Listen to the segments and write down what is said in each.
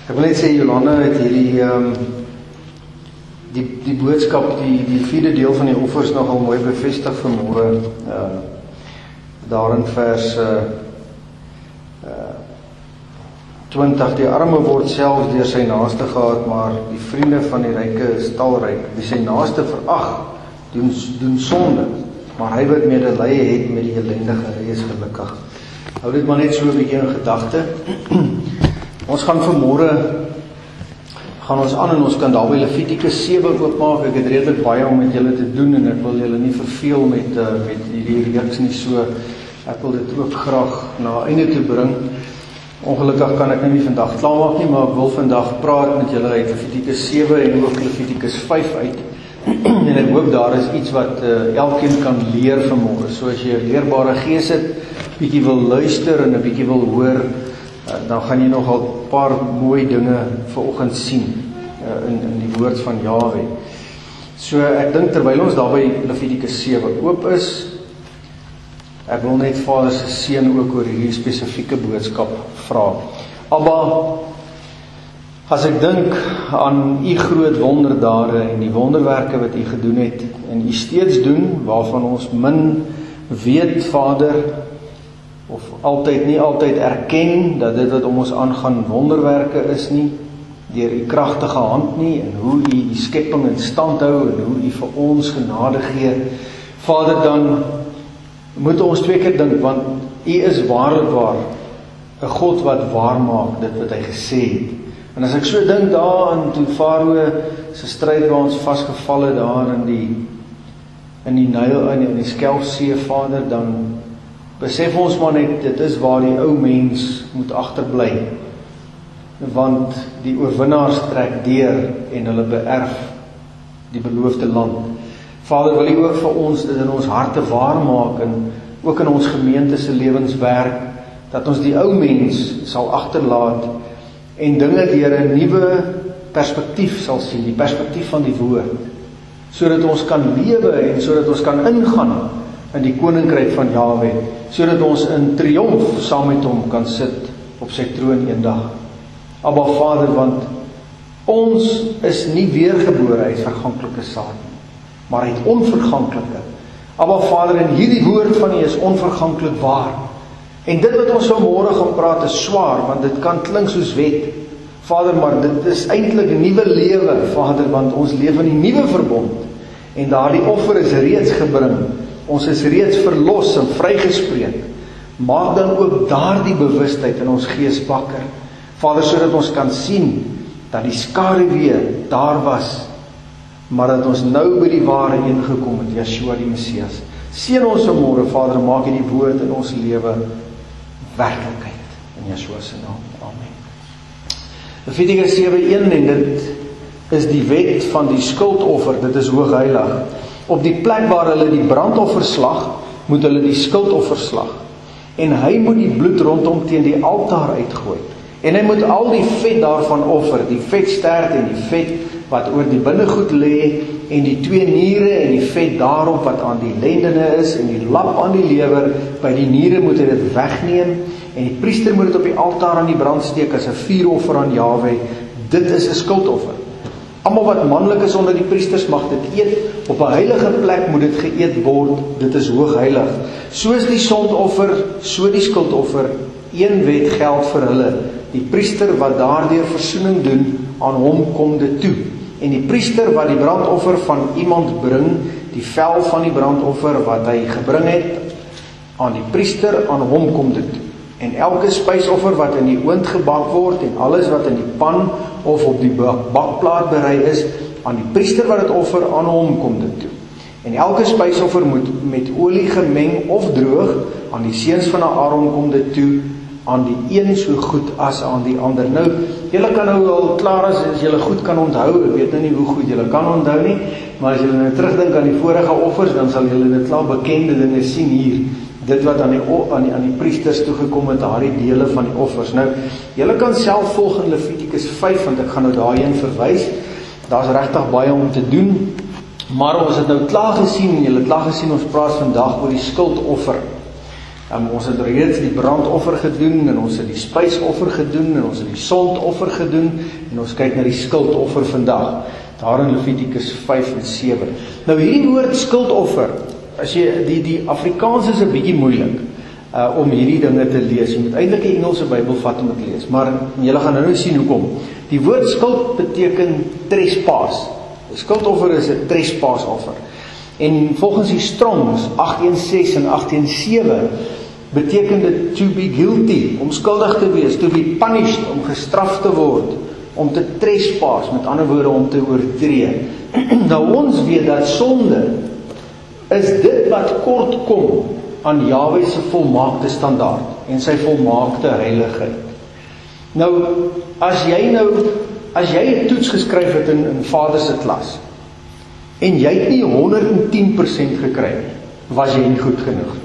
Ek wil net sê, Jolanda het hierdie die boodskap, die 4de deel van die offers nogal mooi bevestig vanmôre, daar in vers 20, die arme word selfs deur sy naaste gehaat, maar die vriende van die ryke is talryk. Wie sy naaste verag, doen sonde, maar hy wat medelee het met die ellendige, hy is gelukkig. Hou dit maar net so 'n bietjie in gedagte. Ons gaan vanmôre gaan ons aan en ons kan daar by Levitikus 7 oopmaak. Ek het redelik baie om met julle te doen en ek wil julle nie verveel met hierdie reeks nie, so ek wil dit ook graag na einde toe bring. Ongelukkig kan ek nie vandag klaarmaak nie, maar ek wil vandag praat met julle uit Levitikus 7 en ook Levitikus 5 uit. En ek hoop daar is iets wat elkeen kan leer vanmôre. So as jy 'n leerbare gees het, bietjie wil luister en 'n bietjie wil hoor, dan gaan jy nogal 'n paar mooi dinge vanoggend sien in die woord van Jahwe. So ek dink terwyl ons daar by Levitikus 7 oop is, ek wil net Vader se seën ook oor hierdie spesifieke boodskap vra. Abba, as ek dink aan u groot wonderdade en die wonderwerke wat u gedoen het en u steeds doen, waarvan ons min weet, Vader, of nie altyd erken dat dit wat om ons aangaan wonderwerke is nie, deur u kragtige hand nie, en hoe u die skepping in stand hou en hoe u vir ons genade gee. Vader, dan moet ons twee keer dink, want u is waarlik waar 'n God wat waar maak dit wat hy gesê het. En as ek so dink daar toe Farao se stryd waar ons vasgevall het daar in die Nyl, in die Skelfsee, Vader, dan besef ons maar net, dit is waar die ou mens moet agterbly, want die oorwinnaars trek deur en hulle beerf die beloofde land. Vader, wil u ook vir ons dit in ons harte waar maak en ook in ons gemeente se lewenswerk, dat ons die ou mens sal agterlaat en dinge deur 'n nuwe perspektief sal sien, die perspektief van die woord, sodat ons kan lewe en sodat ons kan ingaan in die koninkryk van Jahwe, sodat ons in triomf saam met hom kan sit op sy troon eendag. Abba Vader, want ons is nie weergebore uit verganklike saad nie, maar uit onverganklike. Abba Vader, en hierdie woord van U is onverganklik waar. En dit wat ons vanmôre gaan praat is swaar, want dit kan klink soos wet, Vader, maar dit is eintlik 'n nuwe lewe, Vader, want ons leef in die nuwe verbond, en daardie offer is reeds gebring. Ons is reeds verlos en vrygespreek. Maak dan ook daardie bewustheid in ons gees wakker, Vader, sodat ons kan sien dat die skaduwee daar was, maar dat ons nou by die ware een gekom het, Yeshua die Messias. Seën ons vanmôre, Vader, maak hierdie woord in ons lewe werklikheid, in Yeshua se naam. Amen. Levitikus 7:1, en dit is die wet van die skuldoffer, dit is hoogheilig. Op die plek waar hulle die brandoffer slag, moet hulle die skuldoffer slag. En hy moet die bloed rondom teen die altaar uitgooi. En hy moet al die vet daarvan offer, die vetstert en die vet wat oor die binnegoed lê, en die 2 niere en die vet daarop wat aan die lendene is, en die lap aan die lewer, by die niere moet hy dit wegneem, en die priester moet dit op die altaar aan die brand steek as 'n vuuroffer aan Jahwe. Dit is 'n skuldoffer. Almal wat manlik is onder die priesters mag dit eet. Op 'n heilige plek moet dit geëet word. Dit is hoogheilig. Soos die sondoffer, so die skuldoffer. Een wet geld vir hulle. Die priester wat daardeur versoening doen, aan hom kom dit toe. En die priester wat die brandoffer van iemand bring, die vel van die brandoffer wat hy gebring het, aan die priester, aan hom kom dit toe. En elke spysoffer wat in die oond gebak word, en alles wat in die pan of op die bakplaat berei is, aan die priester wat dit offer, aan hom kom dit toe. En elke spysoffer moet met olie gemeng of droog, aan die seuns van Aaron kom dit toe, aan die een so goed as aan die ander. Nou, julle kan nou al klaar as julle goed kan onthou, ek weet nou nie hoe goed julle kan onthou nie, maar as julle nou terugdink aan die vorige offers, dan sal julle dit klaar bekende dinge sien hier, dit wat aan die priesters toegekom het, daardie dele van die offers. Nou, julle kan self volg in Levitikus 5, want ek gaan nou daarheen verwys, daar's regtig baie om te doen, maar ons het nou klaar gesien, julle het klaar gesien, ons praat vandag oor die skuldoffer. Ons het reeds die brandoffer gedoen, en ons het die spysoffer gedoen, en ons het die sondoffer gedoen, en ons kyk na die skuldoffer vandag, daar in Levitikus 5 en 7. Nou hierdie woord skuldoffer, as jy, die Afrikaans is 'n bietjie moeilik, om hierdie dinge te lees. Jy moet eintlik 'n Engelse Bybel vat om dit te lees, maar julle gaan nou sien hoekom. Die woord skuld beteken trespaas. Skuldoffer is 'n trespaasoffer. En volgens die Strongs 816 en 817 beteken dit to be guilty, om skuldig te wees, to be punished, om gestraf te word, om te trespaas, met ander woorde om te oortree. Nou ons weet dat sonde is dit wat kort kom aan Jahwe se volmaakte standaard en sy volmaakte heiligheid. Nou, as jy 'n toets geskryf het in vader se klas, en jy het nie 110% gekry nie, was jy nie goed genoeg.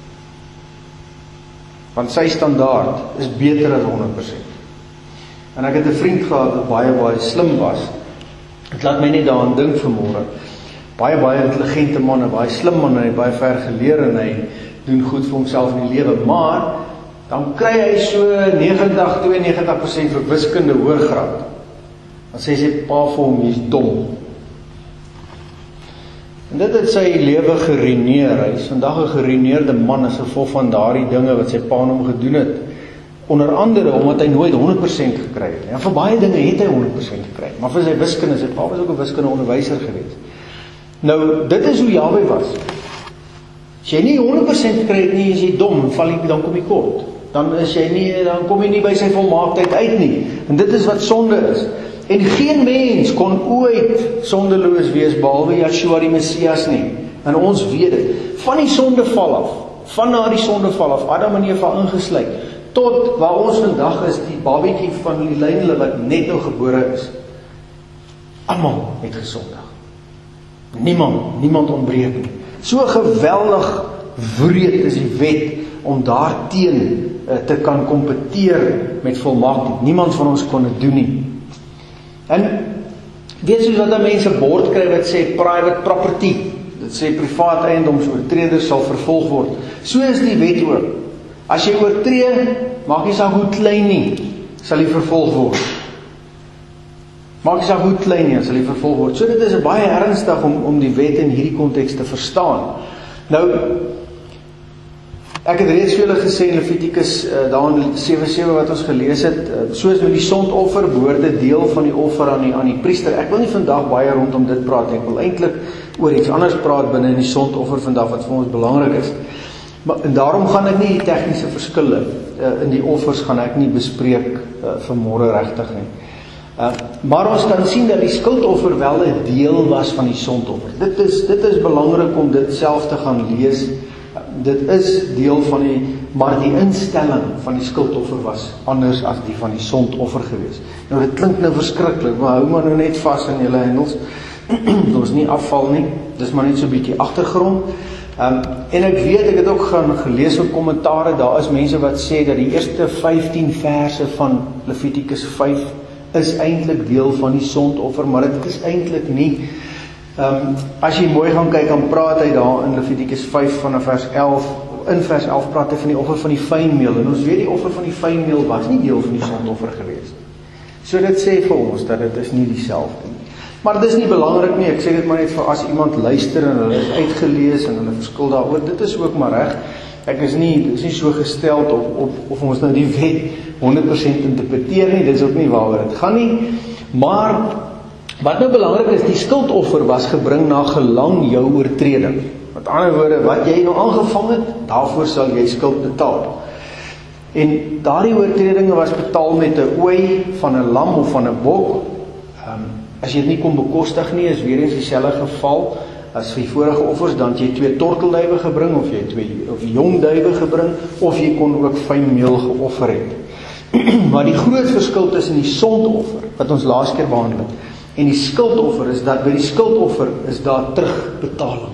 Want sy standaard is beter as 100%. En ek het 'n vriend gehad wat baie slim was. Dit laat my net daaraan dink vanmôre. Baie intelligente man, 'n baie slim man, hy baie ver geleer en hy doen goed vir homself in die lewe, maar dan kry hy so 92% vir wiskunde hoërgraad. Dan sê sy pa vir hom, jy's dom. En dit het sy lewe geruïneer. Hy is vandag 'n geruïneerde man as gevolg van daardie dinge wat sy pa aan hom gedoen het. Onder andere omdat hy nooit 100% gekry het. En vir baie dinge het hy 100% gekry, maar vir sy wiskunde, sy pa was ook 'n wiskundeonderwyser geweest. Nou, dit is hoe Jahwe was. As jy nie 100% gekry het nie, is jy dom, dan kom jy kort. Dan kom jy nie by sy volmaaktheid uit nie. En dit is wat sonde is. En geen mens kon ooit sondeloos wees, behalwe Yeshua die Messias nie. En ons weet dit. Van die sondeval af, van na die sondeval af, Adam en Eva ingesluit, tot waar ons vandag is, die babietjie van die lynle wat net nou gebore is. Almal het gesondig. Niemand ontbreek nie. So geweldig wreed is die wet om daarteen te kan kompeteer met volmaaktheid. Niemand van ons kon dit doen nie. En weet soos wat mense bord kry wat sê private property, dit sê privaat eiendomsoortreders sal vervolg word. So is die wet ook. As jy oortree, maak jy saak hoe klein nie, sal jy vervolg word. Maak jy saak hoe klein nie, sal jy vervolg word. So dit is baie ernstig om die wet in hierdie konteks te verstaan. Nou, ek het reeds vir julle gesê in Levitikus, daar in 7:7 wat ons gelees het, soos met die sondoffer behoort dit deel van die offer aan die priester. Ek wil nie vandag baie rondom dit praat, ek wil eintlik oor iets anders praat binne in die sondoffer vandag wat vir ons belangrik is. En daarom gaan ek nie die tegniese verskille in die offers gaan ek nie bespreek vanmôre regtig nie. Maar ons kan sien dat die skuldoffer wel 'n deel was van die sondoffer. Dit is belangrik om dit self te gaan lees. Dit is deel van maar die instelling van die skuldoffer was anders as die van die sondoffer gewees. Nou dit klink nou verskriklik, maar hou maar nou net vas in julle hengels. Ons nie afval nie, dis maar net so 'n bietjie agtergrond. En ek weet, ek het ook gaan gelees in kommentare, daar is mense wat sê dat die eerste 15 verse van Levitikus 5 is eintlik deel van die sondoffer, maar dit is eintlik nie. As jy mooi gaan kyk, dan praat hy daar in Levitikus 5 vanaf vers 11, in vers 11 praat hy van die offer van die fynmeel, en ons weet die offer van die fynmeel was nie deel van die sondoffer gewees. So dit sê vir ons dat dit is nie dieselfde nie. Maar dit is nie belangrik nie, ek sê dit maar net vir as iemand luister en hulle is uitgelees en hulle verskil daaroor, dit is ook maar reg. Ek is nie so gesteld of ons nou die wet 100% interpreteer nie, dit is ook nie waaroor dit gaan nie. Maar wat nou belangrik is, die skuldoffer was gebring na gelang jou oortreding. Met ander woorde, wat jy nou aangevang het, daarvoor sal jy skuld betaal. En daardie oortredinge was betaal met 'n ooi van 'n lam of van 'n bok. As jy dit nie kon bekostig nie, is weer eens dieselfde geval as vir die vorige offers, dan het jy 2 tortelduwe gebring, of jy 2 jong duwe gebring, of jy kon ook fyn meel geoffer het. Maar die groot verskil tussen die sondoffer, wat ons laas keer behandel het, en die skuldoffer is dat by die skuldoffer is daar terugbetaling.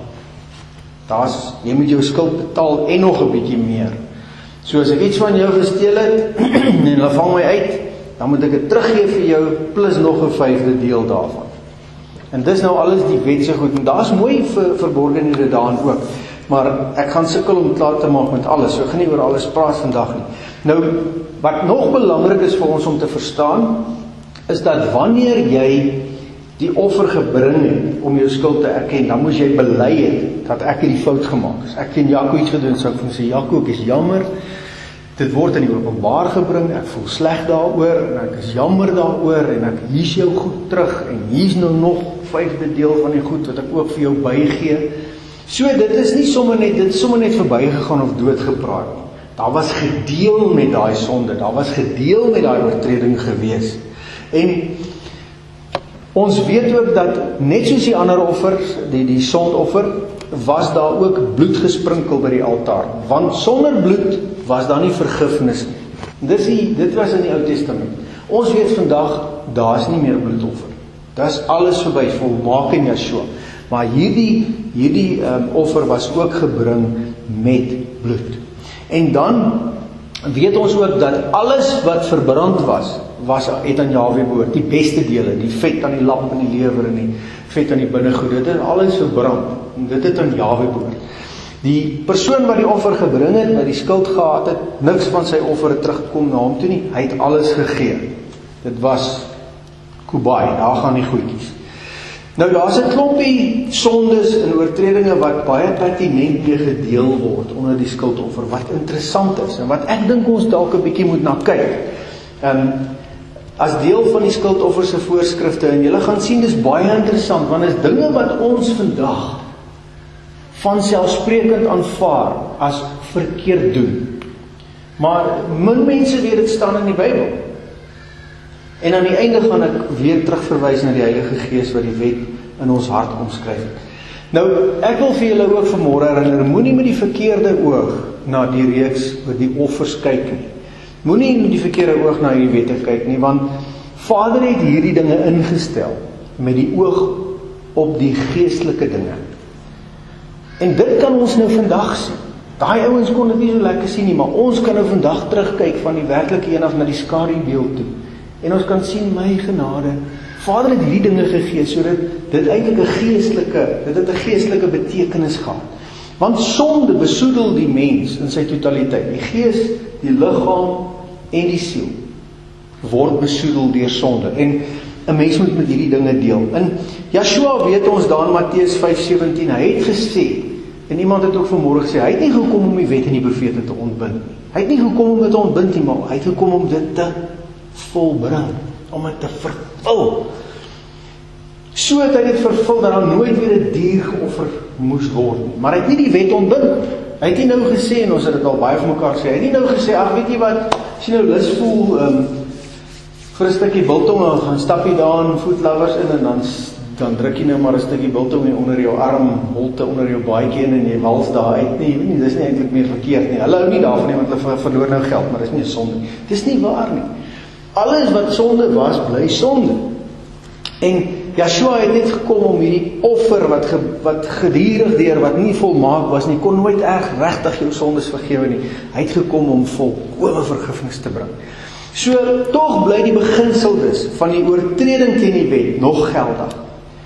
Jy moet jou skuld betaal en nog 'n bietjie meer. So as ek iets van jou gesteel het, en hulle vang my uit, dan moet ek dit teruggee vir jou, plus nog 'n 5de deel daarvan. En dis nou alles die wetse goed, en daar is mooi verborgenhede daarin ook. maar ek gaan sukkel om klaar te maak met alles, so ek gaan nie oor alles praat vandag nie. Nou, wat nog belangrik is vir ons om te verstaan, is dat wanneer jy die offer gebring het om jou skuld te erken, dan moes jy bely het dat ek het die fout gemaak. As ek teen Jaco iets gedoen, sou ek vir hom sê, Jaco, ek is jammer, dit word in die openbaar gebring, ek voel sleg daaroor, en ek is jammer daaroor, en ek hier's jou goed terug, en hier's nou nog 5de deel van die goed, wat ek ook vir jou bygee. So, dit is nie sommer net verbygegaan of doodgepraat nie. Daar was gedeel met daai sonde, daar was gedeel met daai oortreding gewees. En ons weet ook dat, net soos die ander offers, die sondoffer, was daar ook bloed gesprinkel by die altaar. Want sonder bloed was daar nie vergifnis nie. Dit was in die Ou Testament. Ons weet vandag, daar is nie meer bloedoffer. Dit is alles verby, volmaak in Yeshua. Maar hierdie offer was ook gebring met bloed. En dan weet ons ook dat alles wat verbrand het aan Jahwe behoort, die beste dele, die vet aan die lap en die lewer en die vet aan die binnegoed, dit het alles verbrand, en dit het aan Jahwe behoort. Die persoon wat die offer gebring het, wat die skuld gehad het, niks van sy offer het teruggekom na hom toe nie, hy het alles gegee. Dit was Kubai, daar gaan die goedjies. Nou daar's 'n klompie sondes en oortredinge wat baie pertinent mee gedeel word onder die skuldoffer, wat interessant is, en wat ek dink ons dalk 'n bietjie moet na kyk. As deel van die skuldoffer se voorskrifte, en julle gaan sien, dis baie interessant, want is dinge wat ons vandag vanselfsprekend aanvaar as verkeerd doen. Maar min mense weet dit staan in die Bybel. En aan die einde gaan ek weer terugverwys na die Heilige Gees wat die wet in ons hart omskryf het. Nou, ek wil vir julle ook vanmôre herinner, moenie met die verkeerde oog na die reeks oor die offers kyk nie. Moenie met die verkeerde oog na hierdie wette kyk nie, want Vader het hierdie dinge ingestel met die oog op die geestelike dinge. En dit kan ons nou vandag sien. Daai ouens kon dit nie so lekker sien nie, maar ons kan nou vandag terugkyk van die werklike een af na die skadubeeld toe. En ons kan sien, my genade, Vader het hierdie dinge gegee, sodat dit eintlik 'n geestelike betekenis gehad. Want sonde besoedel die mens in sy totaliteit. Die gees, die liggaam en die siel word besoedel deur sonde. En 'n mens moet met hierdie dinge deel. In Yeshua weet ons daar in Matteus 5:17, hy het gesê, en iemand het ook vanmôre gesê, hy het nie gekom om die wet en die profete te ontbind nie. Hy het nie gekom om dit te ontbind nie, maar hy het gekom om dit te volbring, om dit te vervul. So het hy dit vervul, dat daar nooit weer 'n dier geoffer moes word nie. Maar hy het nie die wet ontbind. Hy het nie nou gesê, en ons het dit al baie van mekaar gesê, hy het nie nou gesê, ag weet jy wat, as jy nou lus voel, vir 'n stukkie biltong, gaan stap jy daar in Food Lovers in, en dan druk jy nou maar 'n stukkie biltong onder jou arm, holte onder jou baadjie in, en jy wals daar uit nie, dis nie eintlik meer verkeerd nie. Hulle hou nie daarvan nie, want hulle verloor nou geld, maar dis nie 'n sonde nie. Dis nie waar nie. Alles wat sonde was, bly sonde. En Yeshua het net gekom om hierdie offer wat gedurig deur, wat nie volmaak was nie, kon nooit regtig jou sondes vergewe nie. Hy het gekom om volkome vergifnis te bring. So, tog bly die beginsel dus van die oortreding teen die wet nog geldig.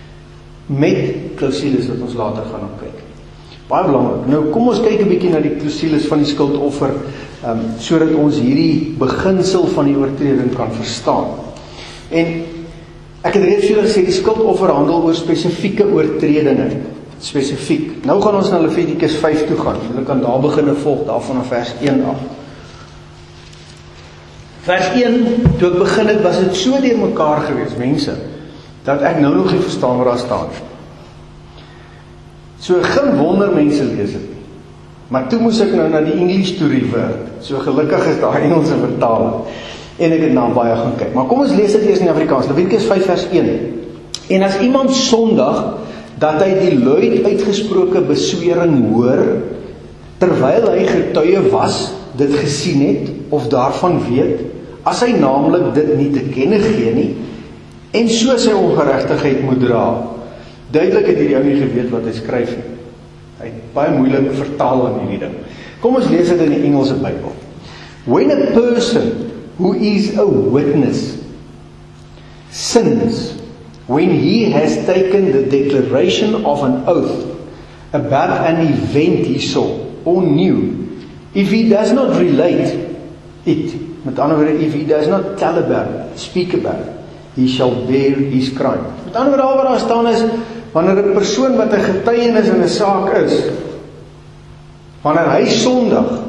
Met klausules wat ons later gaan kyk. Baie belangrik. Nou, kom ons kyk 'n bietjie na die klausules van die skuldoffer, sodat ons hierdie beginsel van die oortreding kan verstaan. En ek het reeds vir julle gesê, die skuldoffer handel oor spesifieke oortredinge. Spesifiek. Nou gaan ons na Levitikus 5 toe gaan. Julle kan daar begin volg, daar vanaf vers 1 af. Vers 1, toe ek begin het, was dit so deur mekaar gewees, mense, dat ek nou nog nie verstaan wat daar staan. So, geen wonder mense lees dit nie. Maar toe moes ek nou na die English to revert. So gelukkig is daar Engelse vertaling. En ek het na baie gaan kyk. Maar kom ons lees dit eers in Afrikaans. Levitikus 5 vers 1. En as iemand sondig, dat hy die luid uitgesproke beswering hoor, terwyl hy getuie was, dit gesien het, of daarvan weet, as hy naamlik dit nie te kenne gee nie, en so sy ongeregtigheid moet dra. Duidelik het hierdie ou nie geweet wat hy skryf nie. Hy het baie moeilik vertaal aan hierdie ding. Kom ons lees dit in die Engelse Bybel. When a person who is a witness sins, when he has taken the declaration of an oath about an event he saw or knew, if he does not relate it, met ander woorde, if he does not tell about it, speak about it, he shall bear his crime. Met ander woorde, al wat daar staan is, wanneer 'n persoon wat 'n getuienis in 'n saak is, wanneer hy sondig,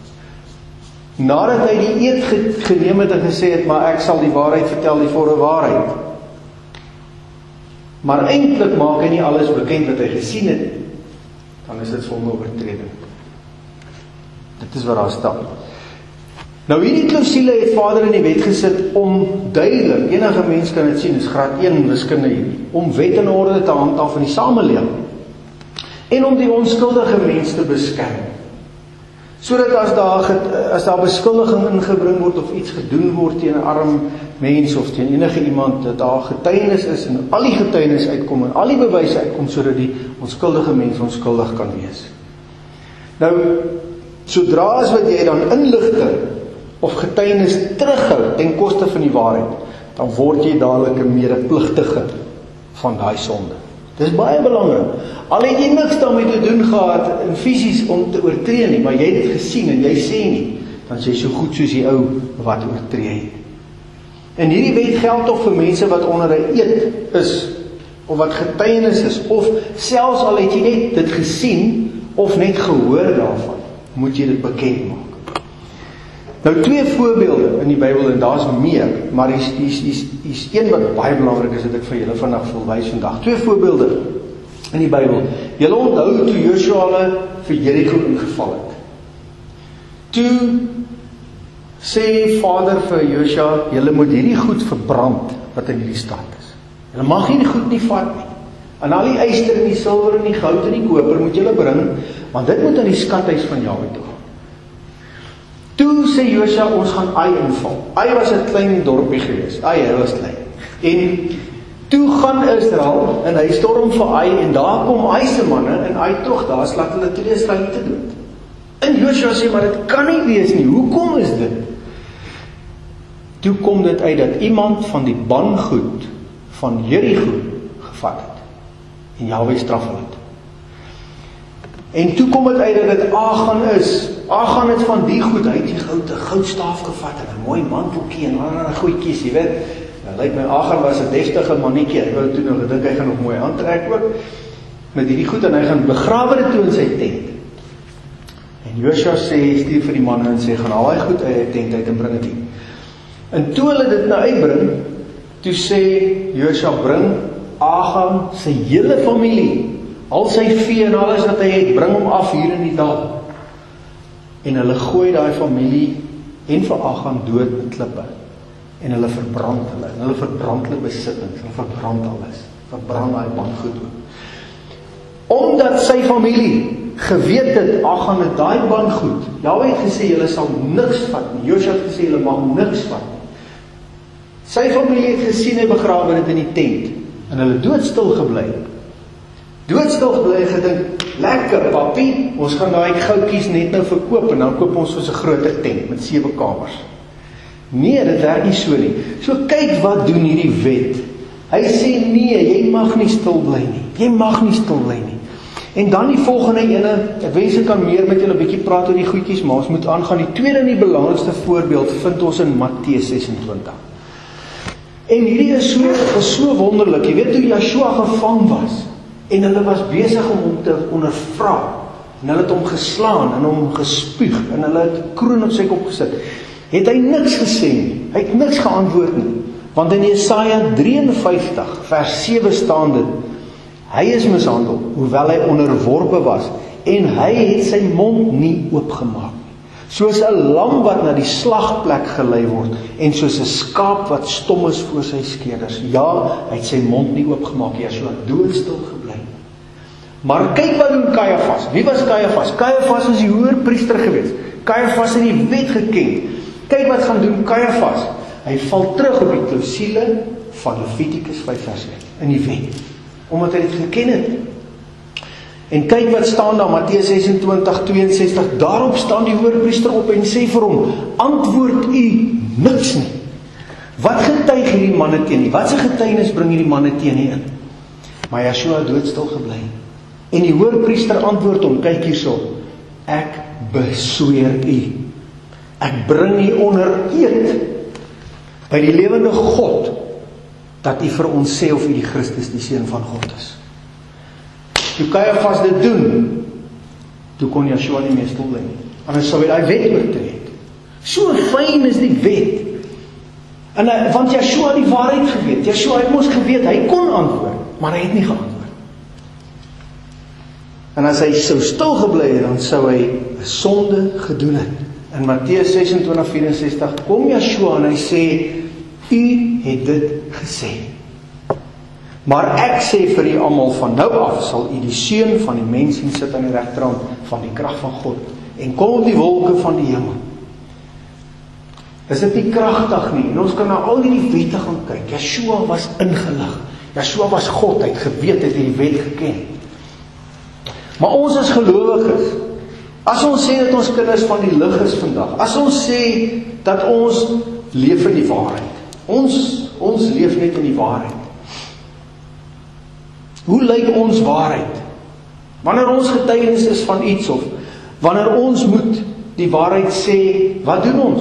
nadat hy die eed geneem het en gesê het, maar ek sal die waarheid vertel, die volle waarheid, maar eintlik maak hy nie alles bekend wat hy gesien het, dan is dit sondeoortreding. Dit is wat daar staan. Nou hierdie klousule het Vader in die wet gesit om duidelik, enige mens kan dit sien, is graad 1 wiskunde hier, om wet en orde te handhaaf in die samelewing, en om die onskuldige mens te beskerm. Sodat as daar beskuldiging ingebring word of iets gedoen word teen 'n arm mens of teen enige iemand, dat daar getuienis is en al die getuienis uitkom en al die bewyse uitkom, sodat die onskuldige mens onskuldig kan wees. Nou, sodra as wat jy dan inligting of getuienis terughou ten koste van die waarheid, dan word jy dadelik 'n medepligtige van daai sonde. Dis baie belangrik. Al het jy niks daarmee te doen gehad in fisies om te oortree nie, maar jy het dit gesien en jy sê nie, dan is jy so goed soos die ou wat oortree het. En hierdie wet geld tog vir mense wat onder 'n eed is, of wat getuienis is, of selfs al het jy net dit gesien, of net gehoor daarvan, moet jy dit bekend maak. Nou 2 voorbeelde in die Bybel, en daar's meer, maar hier's een wat baie belangrik is, dat ek vir julle vandag wil wys vandag. 2 voorbeelde in die Bybel. Julle onthou toe Joshua hulle vir Jericho ingeval het. Toe sê Vader vir Joshua, julle moet hierdie goed verbrand wat in hierdie stad is. Julle mag hierdie goed nie vat nie. En al die yster en die silwer en die goud en die koper moet julle bring, want dit moet in die skathuis van Jahwe toe gaan. Toe sê Joshua, ons gaan Ai inval. Ai was 'n klein dorpie gewees. Ai was klein. En toe gaan Israel, en hy storm vir Ai, en daar kom Ai se manne, en Ai tog daar, slaat hulle 2 Israeliete dood. En Joshua sê, maar dit kan nie wees nie, hoekom is dit? Toe kom dit uit dat iemand van die bangoed van Jericho gevat het, en Jahwe straf hulle. En toe kom dit uit dat dit Achan is. Achan het van die goed, hy het die goudstaaf gevat en 'n mooi manteltjie en allerlei goedjies, jy weet. Nou lyk my Achan was 'n deftige mannetjie. Hy wou toe nog gedink hy gaan nog mooi aantrek ook met hierdie goed, en hy gaan begrawe dit toe in sy tent. En Joshua sê, stuur vir die manne en sê, gaan haal hy goed uit die tent uit en bring dit hier. En toe hulle dit nou uitbring, toe sê Joshua, bring Achan sy hele familie, al sy vee en alles wat hy het, bring hom af hier in die dal. En hulle gooi daai familie en vir Achan dood met klippe. En hulle verbrand hulle. En hulle verbrand hulle besittings. Hulle verbrand alles. Verbrand daai bangoed ook. Omdat sy familie geweet het, Achan het daai bangoed. Jahwe het gesê, julle sal niks vat nie. Joshua het gesê, julle mag niks vat nie. Sy familie het gesien hy begrawe dit in die tent. En hulle doodstil gebly. Doodstil gebly en gedink, lekker papie, ons gaan daai goudjies net nou verkoop en dan koop ons soos 'n groter tent met 7 kamers. Nee, dit werk nie so nie. So kyk wat doen hierdie wet. Hy sê nee, jy mag nie stil bly nie. Jy mag nie stil bly nie. En dan die volgende ene, ek wens ek kan meer met julle 'n bietjie praat oor die goedjies, maar ons moet aangaan. Die tweede en die belangrikste voorbeeld vind ons in Matteus 26. En hierdie is so wonderlik. Jy weet toe Joshua gevang was, en hulle was besig om hom te ondervra, en hulle het hom geslaan, en hom gespuug, en hulle het 'n kroon op sy kop gesit, het hy niks gesê nie, hy het niks geantwoord nie, want in Jesaja 53 vers 7 staan dit, hy is mishandel, hoewel hy onderworpe was, en hy het sy mond nie oopgemaak nie, soos 'n lam wat na die slagplek gelei word, en soos 'n skaap wat stom is voor sy skeerders. Ja, hy het sy mond nie oopgemaak, Joshua doodstil gebly. Maar kyk wat doen Kajafas. Wie was Kajafas? Kajafas was die hoërpriester geweest. Kajafas het die wet geken. Kyk wat gaan doen Kajafas. Hy val terug op die klousule van Levitikus 5 vers 1 in die wet, omdat hy dit geken het. En kyk wat staan daar, Matteus 26:62, daarop staan die hoërpriester op en sê vir hom, antwoord u niks nie. Wat getuig hierdie manne teen nie? Wat se getuienis bring hierdie manne teen nie in? Maar Joshua doodstil gebly. En die hoërpriester antwoord hom, kyk hierso, ek besweer u, ek bring u onder eed by die lewende God, dat u vir ons sê of u die Christus, die Seun van God is. Toe Caiaphas dit doen, toe kon Yeshua nie meer stil bly nie. Anders sou hy daai wet oortree het. So fyn is die wet. En want Yeshua het die waarheid geweet. Yeshua het mos geweet, hy kon antwoord, maar hy het nie geantwoord. En as hy sou stil gebly het, dan sou hy 'n sonde gedoen het. In Matteus 26:64 kom Yeshua en hy sê, u het dit gesê. Maar ek sê vir u almal, van nou af sal u die Seun van die mens sien sit aan die regterhand van die krag van God en kom op die wolke van die hemel. Is dit nie kragtig nie? En ons kan na al hierdie wette gaan kyk. Yeshua was ingelig. Yeshua was God, hy het geweet, hy het die wet geken. Maar ons as gelowiges, as ons sê dat ons kinders van die lig is vandag, as ons sê dat ons leef in die waarheid, ons leef net in die waarheid. Hoe lyk ons waarheid? Wanneer ons getuienis is van iets, of wanneer ons moet die waarheid sê, wat doen ons?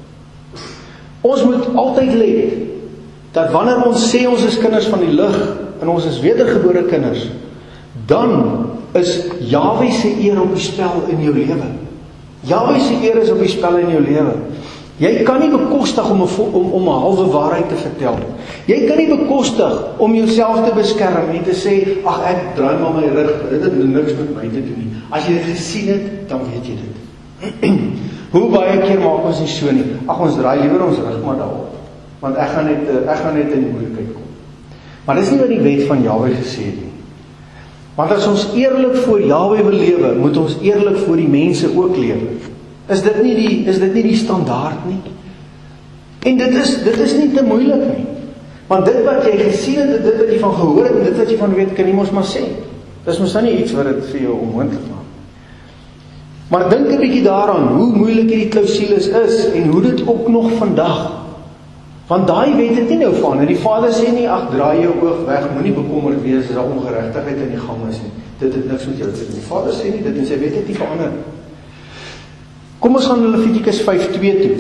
Ons moet altyd let, dat wanneer ons sê ons is kinders van die lig, en ons is wedergebore kinders, dan is Jahwe se eer op die spel in jou lewe. Jahwe se eer is op die spel in jou lewe. Jy kan nie bekostig om 'n halwe waarheid te vertel. Jy kan nie bekostig om jouself te beskerm en te sê, ag ek draai maar my rug, dit het niks met my te doen nie. As jy dit gesien het, dan weet jy dit. Hoe baie keer maak ons nie so nie? Ag ons draai liewer ons rug maar daarop, want ek gaan net in die moeilikheid kom. Maar dis nie wat die wet van Jahwe gesê het nie. Want as ons eerlik voor Jahwe wil lewe, moet ons eerlik voor die mense ook lewe. Is dit nie die standaard nie? En dit is nie te moeilik nie. Want dit wat jy gesien het, dit wat jy van gehoor het, en dit wat jy van weet, kan jy mos maar sê. Dis mos nou nie iets wat dit vir jou onmoontlik maak. Maar dink 'n bietjie daaraan, hoe moeilik hierdie klousules is, en hoe dit ook nog vandag. Want daai wet het nie nou van, en die Vader sê nie, ag draai jou oog weg, moenie bekommerd wees as daar ongeregtigheid in die gang is nie. Dit het niks met jou te doen. Die Vader sê nie dit, en sy wet het nie verander. Kom ons gaan Levitikus 5:2 toe.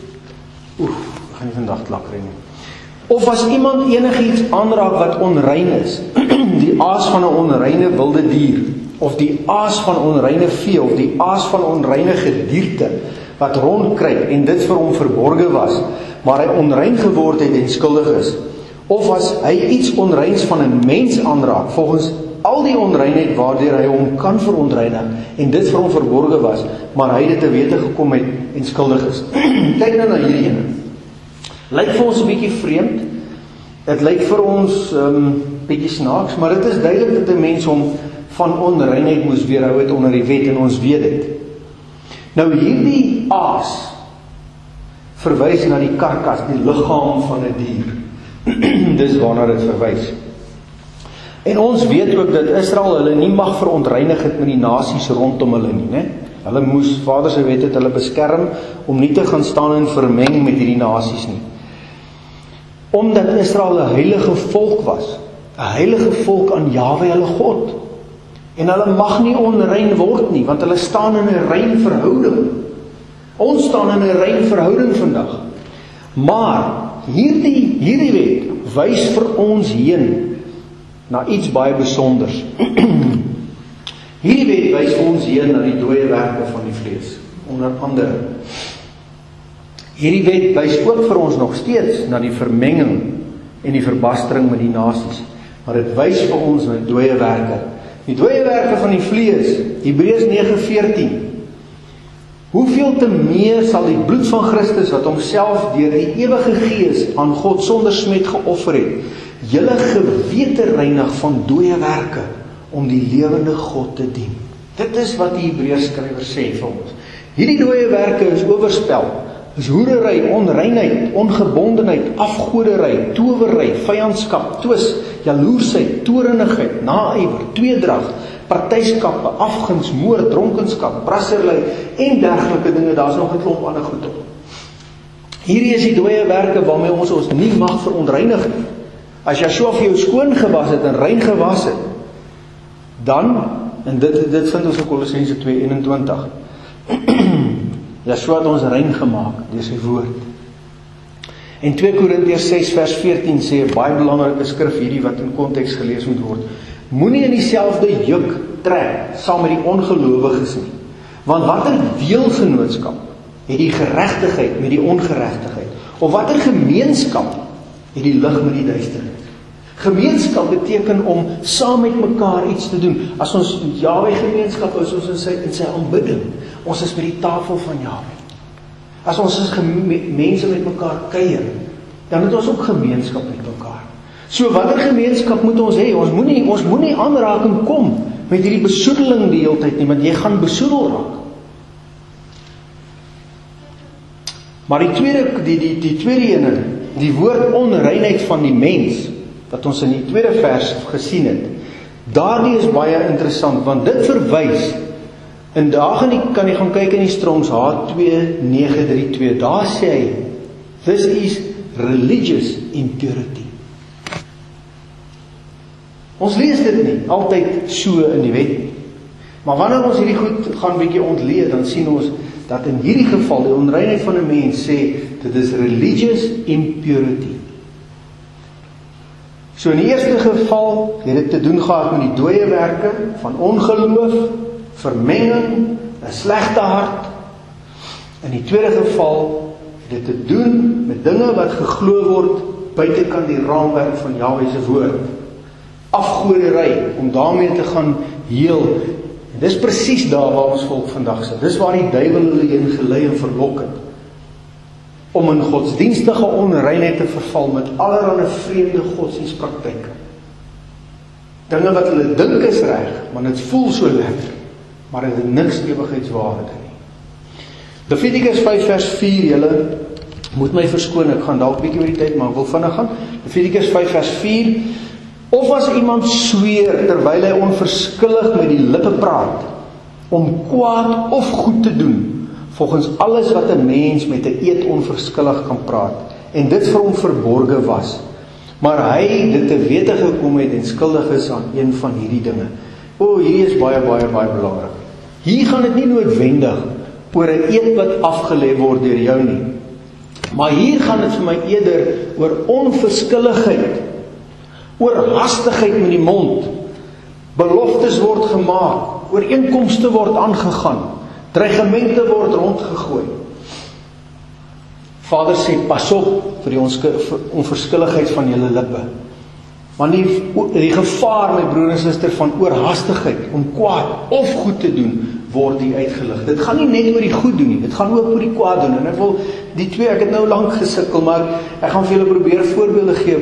Ek gaan nie vandag klak kry nie. Of as iemand enigiets aanraak wat onrein is, die aas van 'n onreine wilde dier, of die aas van onreine vee, of die aas van onreine gedierte, wat rondkruip en dit vir hom verborge was, maar hy onrein geword het en skuldig is, of as hy iets onreins van 'n mens aanraak, volgens al die onreinheid waardeur hy hom kan verontreinig, en dit vir hom verborge was, maar hy dit te wete gekom het en skuldig is. Kyk nou na hierdie ene. Lyk vir ons 'n bietjie vreemd, dit lyk vir ons bietjie snaaks, maar dit is duidelik dat 'n mens hom van onreinheid moes weerhou het onder die wet, en ons weet dit. Nou hierdie aas verwys na die karkas, die liggaam van 'n dier. Dis waarna dit verwys. En ons weet ook dat Israel hulle nie mag verontreinig het met die nasies rondom hulle nie, né? Hulle moes, Vader se wet het hulle beskerm om nie te gaan staan en vermeng met hierdie nasies nie. Omdat Israel 'n heilige volk was, 'n heilige volk aan Jahwe hulle God. En hulle mag nie onrein word nie, want hulle staan in 'n rein verhouding. Ons staan in 'n rein verhouding vandag. Maar hierdie wet wys vir ons heen na iets baie besonders. Hierdie wet wys ons heen na die dooie werke van die vlees, onder andere. Hierdie wet wys ook vir ons nog steeds na die vermenging en die verbastering met die nasies, maar dit wys vir ons na die dooie werke. Die dooie werke van die vlees, Hebreërs 9:14. Hoeveel te meer sal die bloed van Christus, wat homself deur die ewige Gees aan God sonder smet geoffer het, julle gewete reinig van dooie werke, om die lewende God te dien. Dit is wat die Hebreërs skrywer sê vir ons. Hierdie dooie werke is oorspel, is hoerery, onreinheid, ongebondenheid, afgodery, towery, vyandskap, twis, jaloersheid, toornigheid, naaiwer, tweedrag, partyskappe, afguns, moord, dronkenskap, brasserlei en dergelike dinge. Daar's nog 'n klomp ander goed op. Hierdie is die dooie werke waarmee ons nie mag verontreinig nie. As Yeshua vir jou skoon gewas het en rein gewas het, Dan, en dit vind ons in Kolossense 2:21, Yeshua het ons rein gemaak deur sy woord. En 2 Korintiërs 6:14 sê 'n baie belangrike skrif hierdie wat in konteks gelees moet word. Moenie in dieselfde juk trek saam met die ongelowiges nie. Want watter deelgenootskap het die geregtigheid met die ongeregtigheid? Of watter gemeenskap het die lig met die duisternis? Gemeenskap beteken om saam met mekaar iets te doen. As ons Jahwe gemeenskap is, ons in sy aanbidding. Ons is by die tafel van Jahwe. As ons as mense met mekaar kuier, dan het ons ook gemeenskap met mekaar. So watter gemeenskap moet ons hê? Ons moenie aanraking kom met hierdie besoedeling die hele tyd nie, want jy gaan besoedel raak. Maar die tweede ene, die woord onreinheid van die mens, wat ons in die tweede vers gesien het, daardie is baie interessant, want dit verwys, en daar kan jy gaan kyk in die Strongs H2932, daar sê hy, this is religious impurity. Ons lees dit nie altyd so in die wet nie. Maar wanneer ons hierdie goed gaan bietjie ontleed, dan sien ons dat in hierdie geval die onreinheid van 'n mens sê dit is religious impurity. So in die eerste geval het dit te doen gehad met die dooie werke van ongeloof, vermenging, 'n slegte hart. In die tweede geval het dit te doen met dinge wat geglo word buitekant die raamwerk van Jahwe se woord. Afgoderry, om daarmee te gaan heel. En dis presies daar waar ons volk vandag sit. Dis waar die duiwel hulle heen gelei en verlok het. Om in godsdienstige onreinheid te verval met allerlei vreemde godsdienstpraktyke. Dinge wat hulle dink is reg, maar dit voel so lekker, maar dit het niks ewigheidswaarde nie. Levitikus 5:4, julle moet my verskoon, ek gaan dalk bietjie oor die tyd, maar ek wil vinnig gaan. Levitikus 5:4, of as iemand sweer terwyl hy onverskillig met die lippe praat, om kwaad of goed te doen, volgens alles wat 'n mens met 'n eed onverskillig kan praat, en dit vir hom verborge was, maar hy dit te wete gekom het en skuldig is aan een van hierdie dinge. Hierdie is baie belangrik. Hier gaan dit nie noodwendig oor 'n eed wat afgelê word deur jou nie, maar hier gaan dit vir my eerder oor onverskilligheid, oor hastigheid met die mond, beloftes word gemaak, ooreenkomste word aangegaan, dreigemente word rondgegooi. Vader sê, pas op vir die onverskilligheid van julle lippe. Want die gevaar, my broer en suster, van oorhastigheid, om kwaad of goed te doen, word hier uitgelig. Dit gaan nie net oor die goed doen nie, dit gaan ook oor die kwaad doen. En ek wil die twee, ek het nou lank gesukkel, maar ek gaan vir julle probeer voorbeelde gee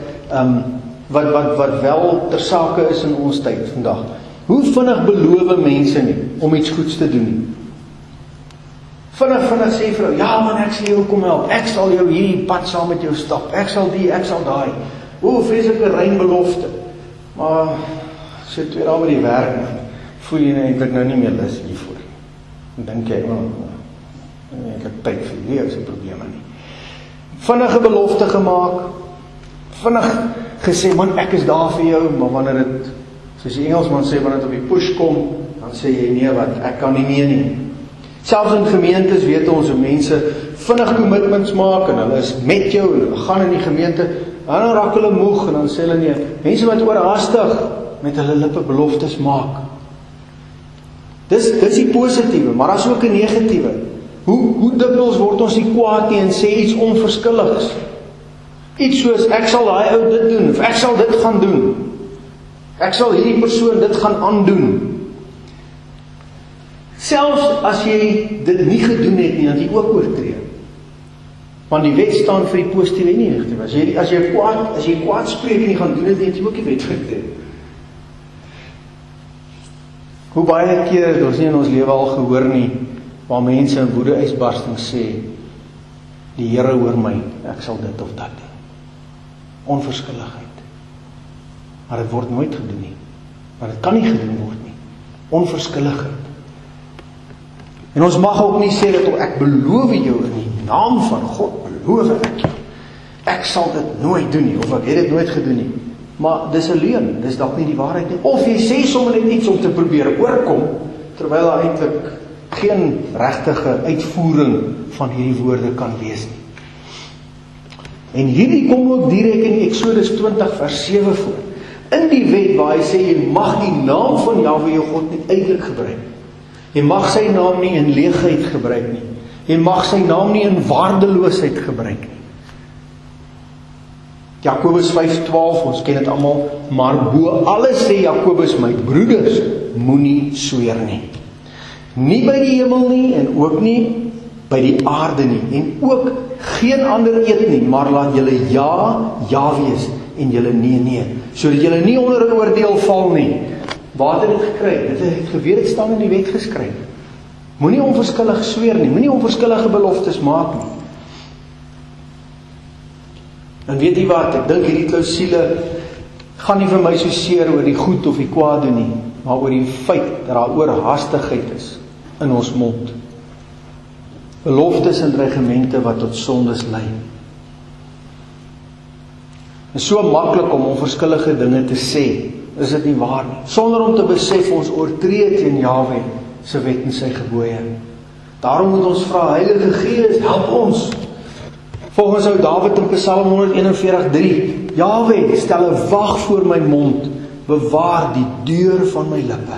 wat wel ter sake is in ons tyd vandag. Hoe vinnig beloof mense nie om iets goeds te doen nie? Vinnig sê vrou, ja man, ek sal jou kom help, ek sal jou hierdie pad saam met jou stap, ek sal die, ek sal daai. Vreeslike rein belofte. Maar so twee daar met die werk, man, voel jy eintlik nou nie meer lus hiervoor. En dink jy, ek het tyd vir die se probleme nie. Vinnige belofte gemaak, vinnig gesê, man, ek is daar vir jou, maar wanneer dit, soos die Engelsman sê, wanneer dit op die push kom, dan sê jy, nee wat, ek kan nie meer nie. Selfs in gemeentes weet ons hoe mense vinnig commitments maak, en hulle is met jou, en hulle gaan in die gemeente, en dan raak hulle moeg, en dan sê hulle nie, mense wat oorhaastig met hulle lippe beloftes maak. Dis die positiewe, maar as ook 'n negatiewe. Hoe dikwels word ons nie kwaad nie en sê iets onverskilligs. Iets soos, ek sal daai ou dit doen, of ek sal dit gaan doen. Ek sal hierdie persoon dit gaan aandoen. Selfs as jy dit nie gedoen het nie, dan jy ook oortree. Want die wet staan vir die positiewe en die negatiewe. As jy kwaad spreek en jy gaan doen het, dan jy ook die wet oortree. Hoe baie keer het ons nie in ons lewe al gehoor nie, waar mense in woede-uitbarsting sê, die Here hoor my, ek sal dit of dat doen. Onverskilligheid. Maar dit word nooit gedoen nie. Maar dit kan nie gedoen word nie. Onverskilligheid. En ons mag ook nie sê dat ek beloof jou in die naam van God, beloof ek jou. Ek sal dit nooit doen nie, of ek het dit nooit gedoen nie. maar dis 'n leuen, dis dalk nie die waarheid nie. Of jy sê sommer net iets om te probeer oorkom, terwyl daar eintlik geen regtige uitvoering van hierdie woorde kan wees nie. En hierdie kom ook direk in Eksodus 20 vers 7 voor. In die wet waar hy sê, jy mag die naam van Jahwe jou God nie uitelik gebruik nie. Jy mag sy naam nie in leegheid gebruik nie. Jy mag sy naam nie in waardeloosheid gebruik nie. Jakobus 5:12, ons ken dit almal, maar bo alles sê Jakobus, my broeders, moenie sweer nie. Nie by die hemel nie, en ook nie by die aarde nie, en ook geen ander eed nie, maar laat julle ja wees, en julle nee, sodat julle nie onder 'n oordeel val nie. Waar het dit gekry? Dit het geweet, dit staan in die wet geskryf. Moenie onverskillig sweer nie, moenie onverskillige beloftes maak nie. En weet jy wat, ek dink hierdie klousule gaan nie vir my so seer oor die goed of die kwaad doen nie, maar oor die feit dat daar oorhaastigheid is in ons mond. Beloftes en dreigemente wat tot sondes lei. Dit is so maklik om onverskillige dinge te sê, is dit nie waar nie, sonder om te besef ons oortree teen Jahwe se wet en sy gebooie. Daarom moet ons vra, Heilige Gees, help ons. Volgens ou Dawid in Psalm 141:3, Jahwe, stel 'n wag voor my mond, bewaar die deur van my lippe.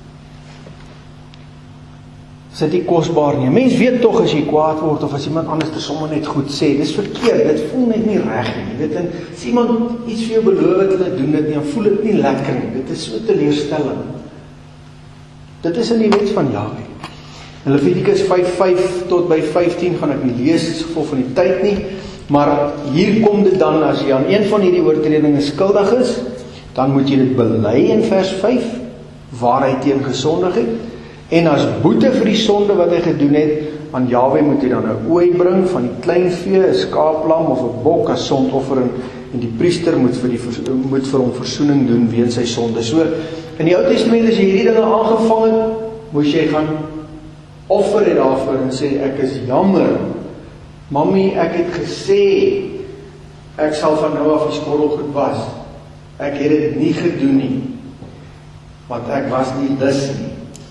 Is dit nie kosbaar nie? Mens weet tog as jy kwaad word of as iemand anders te sommer net goed sê, dis verkeerd, dit voel net nie reg nie. Jy weet, en as iemand iets vir jou beloof het en hulle doen dit nie, dan voel dit nie lekker nie. Dit is so teleurstelling. Dit is in die wet van Jahwe. In Levitikus 5:5 tot by 15 gaan ek nie lees as gevolg van die tyd nie, maar hier kom dit dan, as jy aan een van hierdie oortredinge skuldig is, dan moet jy dit bely in vers 5, waar hy teen gesondig het, en as boete vir die sonde wat hy gedoen het, aan Jahwe moet hy dan 'n ooi bring van die kleinvee, 'n skaaplam of 'n bok as sondoffer, en die priester moet vir hom versoening doen weens sy sonde. So, in die Ou Testament, as jy hierdie dinge aangevang het, moes jy gaan offer het daarvoor en sê, ek is jammer, Mami, ek het gesê, ek sal van nou af die skottelgoed was. Ek het dit nie gedoen nie, want ek was nie lus nie.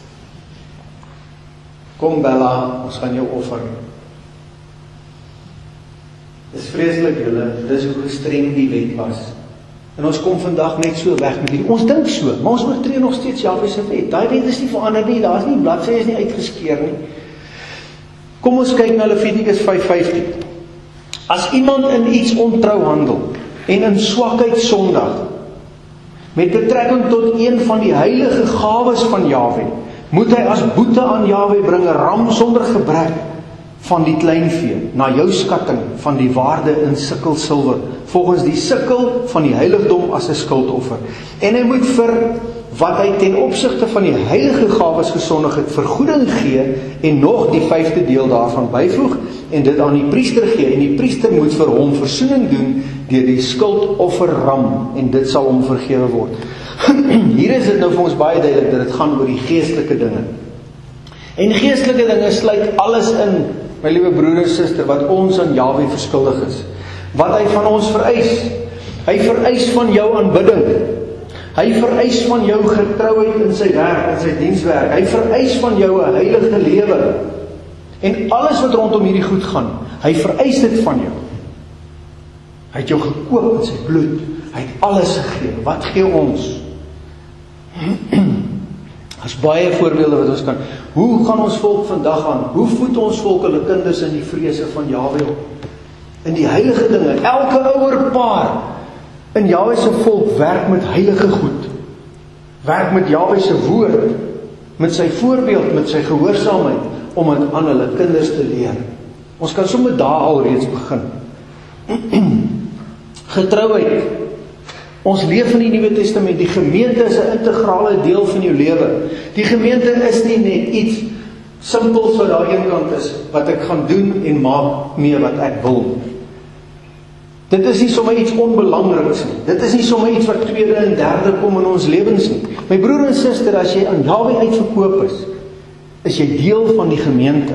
Kom Bella, ons gaan jou offer. Dis vreeslik julle, dis hoe gestreng die wet was. En ons kom vandag net so weg met hierdie. Ons dink so, maar ons oortree nog steeds Jahwe se wet. Daai wet is nie verander nie, daar is nie bladsy is nie uitgeskeer nie. Kom ons kyk na Levitikus 5:15. As iemand in iets ontrou handel en in swakheid sondig, met betrekking tot een van die heilige gawes van Jahwe, moet hy as boete aan Jahwe bring 'n ram sonder gebrek van die kleinvee, na jou skatting van die waarde in sikkel silwer, volgens die sikkel van die heiligdom as 'n skuldoffer. En hy moet vir wat hy ten opsigte van die heilige gawes gesondig het, vergoeding gee, en nog die 5de deel daarvan byvoeg, en dit aan die priester gee, en die priester moet vir hom versoening doen, deur die skuldofferram, en dit sal hom vergewe word. Hier is dit nou vir ons baie duidelik, dat dit gaan oor die geestelike dinge. En geestelike dinge sluit alles in, my liewe broer en suster, wat ons aan Jahwe verskuldig is. Wat hy van ons vereis. Hy vereis van jou aanbidding. Hy vereis van jou getrouheid in sy werk, in sy dienswerk. Hy vereis van jou 'n heilige lewe. En alles wat rondom hierdie goed gaan, hy vereis dit van jou. Hy het jou gekoop met sy bloed. Hy het alles gegee. Wat gee ons? As baie voorbeelde wat ons kan. Hoe gaan ons volk vandag aan? Hoe voed ons volk hulle kinders in die vrese van Jahwe op? In die heilige dinge. Elke ouer paar in Jahwe se volk werk met heilige goed. Werk met Jahwe se woord, met sy voorbeeld, met sy gehoorsaamheid, om het aan hulle kinders te leer. Ons kan sommer daar al reeds begin. Getrouheid. Ons leef in die Nuwe Testament. Die gemeente is 'n integrale deel van jou lewe. Die gemeente is nie net iets simpels wat daar een kant is, wat ek gaan doen en maak mee wat ek wil. Dit is nie sommer iets onbelangriks nie. Dit is nie sommer iets wat tweede en derde kom in ons lewens nie. My broer en suster, as jy aan Jahwe uitverkoop is jy deel van die gemeente.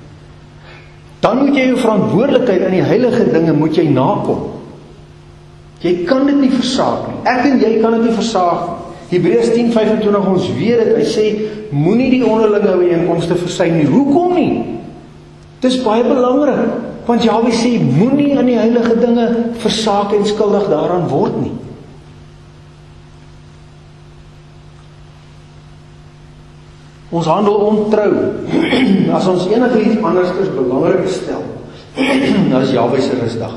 Dan moet jy jou verantwoordelikheid in die heilige dinge moet jy nakom. Jy kan dit nie versaak nie. Ek en jy kan dit nie versaak nie. Hebreërs 10:25, ons weet dit, hy sê, moenie die onderlinge ooreenkomste versuim nie. Hoekom nie? Dis baie belangrik, want Jahwe sê, moenie aan die heilige dinge versaak en skuldig daaraan word nie. Ons handel ontrou, as ons enigiets anders is belangrik stel, dan is Jahwe se rusdag.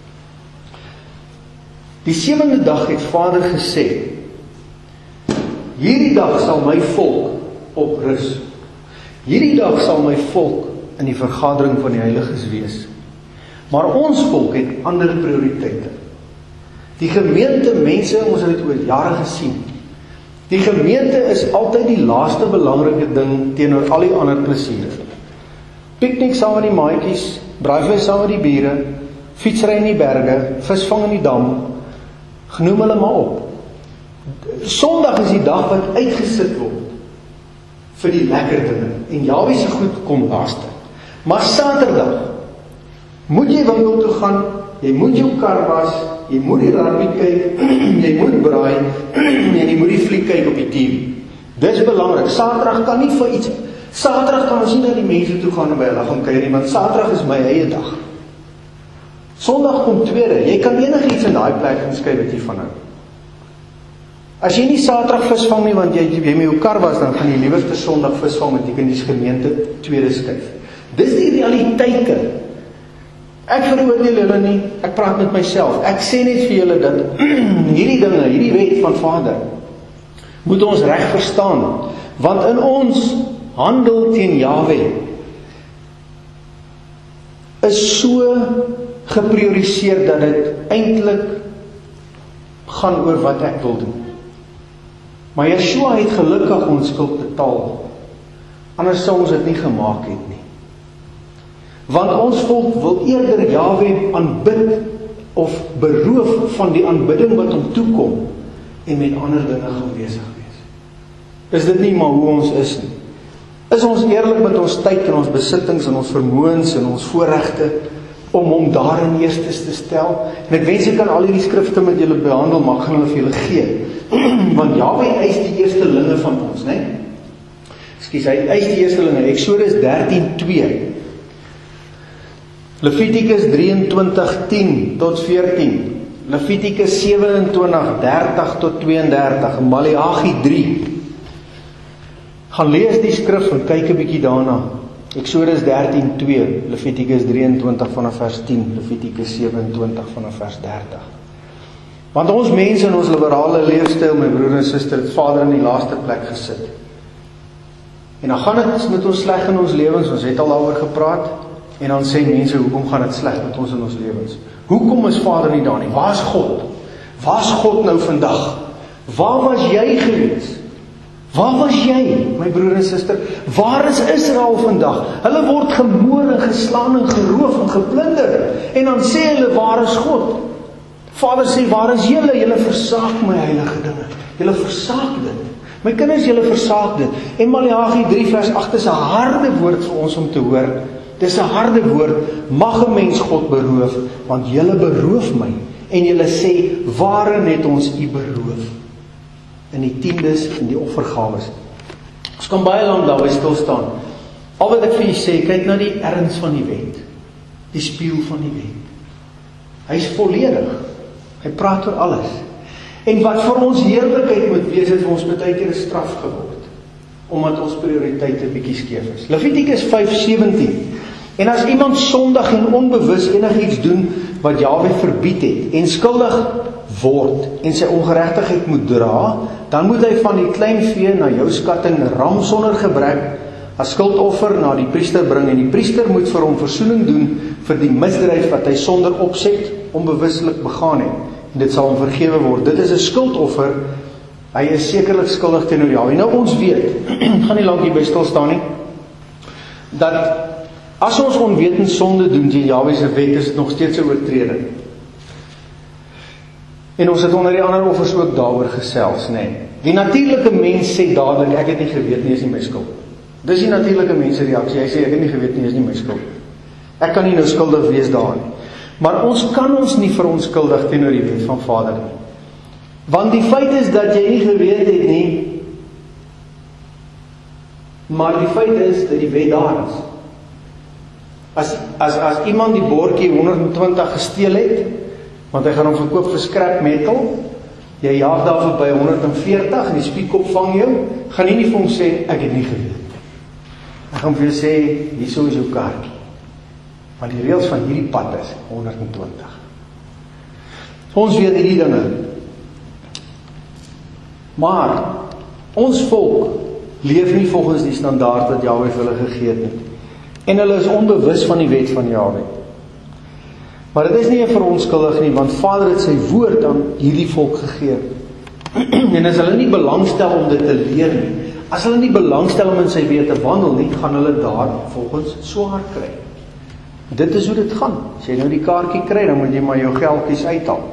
Die 7de dag het Vader gesê, hierdie dag sal my volk oprus. Hierdie dag sal my volk in die vergadering van die heiliges wees. Maar ons volk het ander prioriteite. Die gemeente, mense, ons het dit oor jare gesien. Die gemeente is altyd die laaste belangrike ding teenoor al die ander plesiere. Piknik saam met die maatjies, braaivleis saam met die bure, fietsry in die berge, visvang in die dam, genoem hulle maar op. Sondag is die dag wat uitgesit word vir die lekker dinge. En Jahwe se goed kom laaste. Maar Saterdag moet jy winkel toe gaan, jy moet jou kar was, jy moet die rugby kyk, jy moet braai, en jy moet die fliek kyk op die TV. Dis belangrik. Saterdag kan nie vir iets, Saterdag kan ons nie na die mense toe gaan en by hulle gaan kuier nie, want Saterdag is my eie dag. Sondag kom tweede, jy kan enigiets in daai plek inskryf wat jy van hou. As jy nie Saterdag visvang nie, want jy met jou kar was, dan gaan jy liewerste Sondag visvang, want jy kan die gemeente tweede skuif. Dis die realiteite. Ek veroordeel julle nie, ek praat met myself. Ek sê net vir julle dat hierdie dinge, hierdie wet van Vader, moet ons reg verstaan, want in ons handel teen Jahwe is so geprioriseer dat dit eintlik gaan oor wat ek wil doen. Maar Yeshua het gelukkig ons skuld betaal, anders sou ons dit nie gemaak het nie. Want ons volk wil eerder Jahwe aanbid of beroof van die aanbidding wat hom toekom en met ander dinge gaan besig wees. Is dit nie maar hoe ons is nie? Is ons eerlik met ons tyd en ons besittings en ons vermoëns en ons voorregte om hom daarin eerstes te stel? En ek wens ek kan al hierdie skrifte met julle behandel, maar ek gaan hulle vir julle gee. Want Jahwe eis die eerstelinge van ons, né? Ekskuus, hy eis die eerstelinge. Eksodus 13:2. Levitikus 23:10 tot 14. Levitikus 27:30 tot 32. Maleagi 3. Gaan lees die skrif en kyk 'n bietjie daarna. Eksodus 13:2, Levitikus 23 vanaf vers 10, Levitikus 27 vanaf vers 30. Want ons mense in ons liberale leefstyl, my broer en suster, het Vader in die laaste plek gesit. En dan gaan dit met ons sleg in ons lewens, ons het al daaroor gepraat, en dan sê mense, hoekom gaan dit sleg met ons in ons lewens? Hoekom is Vader nie daar nie? Waar is God? Waar is God nou vandag? Waar was jy gewees? Waar was jy, my broer en suster? Waar is Israel vandag? Hulle word gemoor en geslaan en geroof en geplunder. En dan sê hulle, waar is God? Vader sê, waar is julle? Julle versaak my heilige dinge. Julle versaak dit. My kinders, julle versaak dit. En Maleagi 3 vers 8 is 'n harde woord vir ons om te hoor. Dis 'n harde woord. Mag 'n mens God beroof, want julle beroof my. En julle sê, waarin het ons u beroof? In die tiendes en die offergawes. Ons kan baie lank daarby stil staan. Al wat ek vir julle sê, kyk na die erns van die wet. Die spieël van die wet. Hy is volledig. Hy praat oor alles. En wat vir ons heerlikheid moet wees, het vir ons baie keer 'n straf geword. Omdat ons prioriteite bietjie skeef is. Levitikus 5:17. En as iemand sondig en onbewus enigiets doen wat Jahwe verbied het en skuldig word en sy ongeregtigheid moet dra, dan moet hy van die klein vee na jou skatting 'n ram sonder gebrek as skuldoffer na die priester bring, en die priester moet vir hom versoening doen vir die misdryf wat hy sonder opset onbewuslik begaan het, en dit sal hom vergewe word. Dit is 'n skuldoffer. Hy is sekerlik skuldig teenoor Jahwe. Nou ons weet, gaan nie lank hierby stil staan nie, dat as ons onwetend sonde doen teen Jahwe se wet, is dit nog steeds 'n oortreding. En ons het onder die ander offers ook daaroor gesels, nê. Die natuurlike mens sê dadelik, ek het nie geweet nie, is nie my skuld. Dis die natuurlike mens se reaksie. Hy sê, ek het nie geweet nie, is nie my skuld. Ek kan nie nou skuldig wees daarin nie. Maar ons kan ons nie verontskuldig teenoor die wet van Vader nie. Want die feit is dat jy nie geweet het nie, maar die feit is dat die wet daar is. As iemand die bordjie 120 gesteel het, want hy gaan hom verkoop vir scrap metal, jy jaag daar verby 140 en die spiekop vang jou, gaan jy nie vir hom sê, ek het nie geweet. Hy gaan vir jou sê, hierso is jou kaartjie. Want die reëls van hierdie pad is 120. Ons weet hierdie dinge. Maar ons volk leef nie volgens die standaard wat Jahwe vir hulle gegee het nie. En hulle is onbewus van die wet van Jahwe. Maar dit is nie 'n verontskuldig nie, want Vader het sy woord aan hierdie volk gegee. En as hulle nie belangstel om dit te leer nie, as hulle nie belangstel om in sy weë te wandel nie, gaan hulle daar volgens swaar kry. Dit is hoe dit gaan. As jy nou die kaartjie kry, dan moet jy maar jou geldjies uithaal.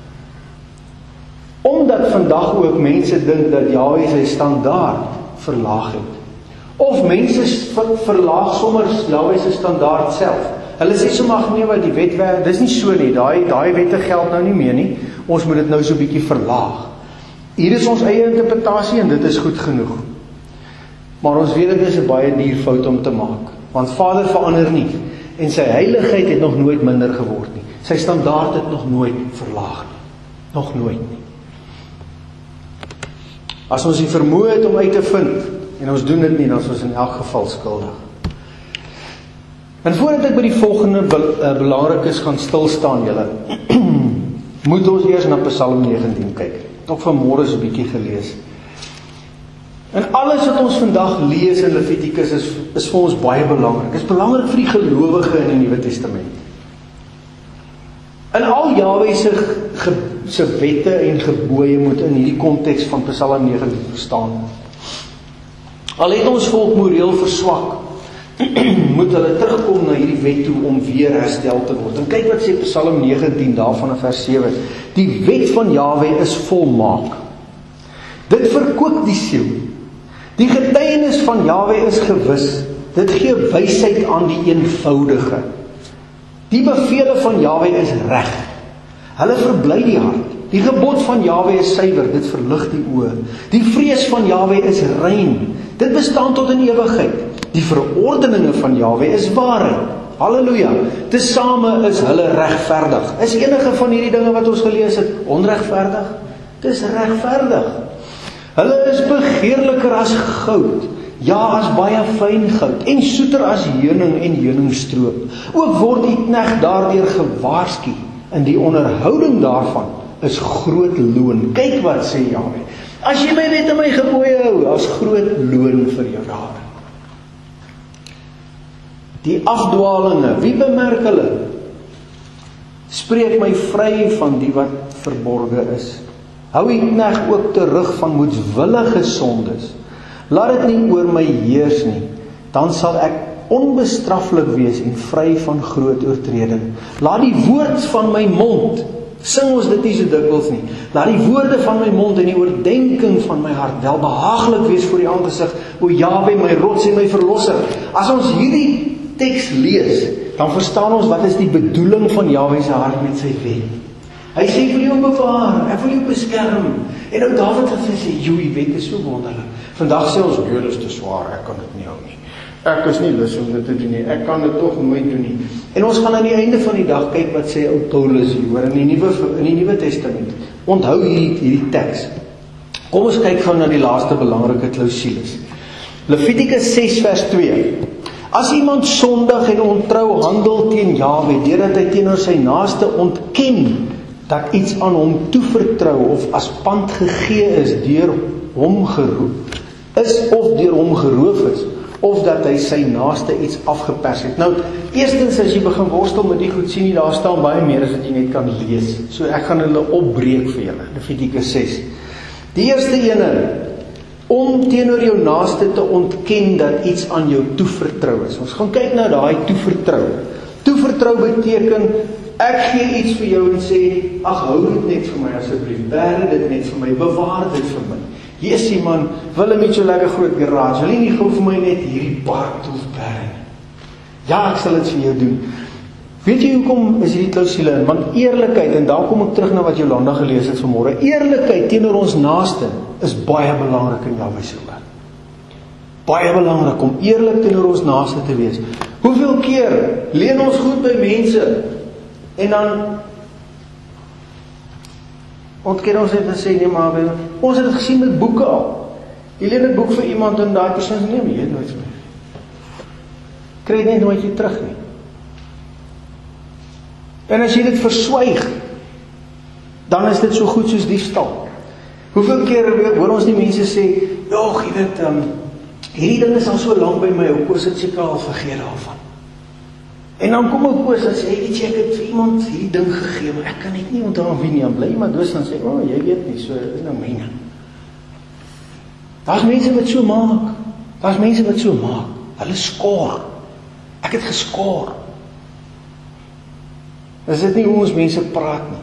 Omdat vandag ook mense dink dat Jahwe sy standaard verlaag het. Of mense verlaag sommer Jahwe sy standaard self. Hulle sê so mag nee wat die wet werk, dis nie so nie, daai wette geld nou nie meer nie, ons moet dit nou so bietjie verlaag. Hier is ons eie interpretasie en dit is goed genoeg. Maar ons weet dit is 'n baie duur fout om te maak, want Vader verander nie, en sy heiligheid het nog nooit minder geword nie. Sy standaard het nog nooit verlaag nie, nog nooit nie. As ons die vermoë het om uit te vind, en ons doen dit nie, dan is ons in elk geval skuldig. En voordat ek by die volgende belangrikes gaan stilstaan, julle, moet ons eers na Psalm 19 kyk. Ook vanmôre is 'n bietjie gelees. En alles wat ons vandag lees in Levitikus is vir ons baie belangrik. Dit is belangrik vir die gelowige in die Nuwe Testament. En al Jahwe se wette en gebooie moet in hierdie konteks van Psalm 19 verstaan. Al het ons volk moreel verswak, moet hulle terugkom na hierdie wet toe om weer herstel te word. En kyk wat sê Psalm 19 daarvan in vers 7. Die wet van Jahwe is volmaak. Dit verkoop die siel. Die getuienis van Jahwe is gewis. Dit gee wysheid aan die eenvoudige. Die bevele van Jahwe is reg. Hulle verbly die hart. Die gebod van Jahwe is suiwer, dit verlig die oë. Die vrees van Jahwe is rein. Dit bestaan tot in ewigheid. Die verordeninge van Jahwe is waarheid. Halleluja. Tesame is hulle regverdig. Is enige van hierdie dinge wat ons gelees het onregverdig? Dis regverdig. Hulle is begeerliker as goud, ja as baie fyn goud, en soeter as heuning en heuningstroop. Ook word die knegt daardeur gewaarsku, en die onderhouding daarvan is groot loon. Kyk wat sê Jahwe. As jy my wet en my gebooie hou, as groot loon vir jou daar. Die afdwalinge, wie bemerk hulle? Spreek my vry van die wat verborge is. Hou die knegt ook terug van moedswillige sondes. Laat dit nie oor my heers nie. Dan sal ek onbestraflik wees en vry van groot oortreding. Laat die woord van my mond, sing ons dit nie so dikwels nie, laat die woorde van my mond en die oordenking van my hart welbehaaglik wees voor die aangesig, o Jahwe, my rots en my verlosser. As ons hierdie teks lees, dan verstaan ons wat is die bedoeling van Jahwe se hart met sy wet. Hy sê vir jou bewaar, hy wil jou beskerm. En nou Dawid het gesê, die wet is so wonderlik. Vandag sê ons, dit is te swaar, ek kan dit nie hou nie. Ek is nie lus om dit te doen nie, ek kan dit tog nooit doen nie. En ons gaan aan die einde van die dag kyk wat sê ou Paulus hier, in die Nuwe Testament. Onthou hierdie teks. Kom ons kyk gou na die laaste belangrike klousules. Levitikus 6 vers 2. As iemand sondig en ontrou handel teen Jahwe, deurdat hy teenoor sy naaste ontken dat iets aan hom toevertrou of as pand gegee is deur hom geroof is, of dat hy sy naaste iets afgepers het. Nou, eerstens as jy begin worstel met die goed, sien jy, daar staan baie meer as wat jy net kan lees. So ek gaan hulle opbreek vir julle, Levitikus 6. Die eerste ene, om teenoor jou naaste te ontken dat iets aan jou toevertrou is. Ons gaan kyk na daai toevertrou. Toevertrou beteken, ek gee iets vir jou en sê, ag hou dit net vir my asseblief, berg dit net vir my, bewaar dit vir my. Jesusie man, wil jy met so lekker groot garage, wil jy nie gou vir my net hierdie park toe berg? Ja, ek sal dit vir jou doen. Weet jy hoekom is hierdie klousule in? Want eerlikheid, en daar kom ek terug na wat Jolanda gelees het vanmôre, eerlikheid teenoor ons naaste is baie belangrik in Jahwe se woord. Baie belangrik om eerlik teenoor ons naaste te wees. Hoeveel keer leen ons goed by mense en dan ontken ons net en sê, nee maar, ons het dit gesien met boeke al. Jy leen 'n boek vir iemand en daai persoon sê, nee maar, jy het nooit meer. Kry net nooit jy terug nie. En as jy dit verswyg, dan is dit so goed soos diefstal. Hoeveel keer hoor ons die mense sê, ja, jy weet, hierdie ding is al so lank by my, ek het seker al vergeet daarvan. En dan kom ek koos en sê, weet jy, ek het vir iemand hierdie ding gegee, maar ek kan net nie onthou wie nie, en bly maar doos en sê, jy weet nie, so, dit is nou myne. Daar's mense wat so maak, hulle skor, ek het geskor. Is dit nie hoe ons mense praat nie?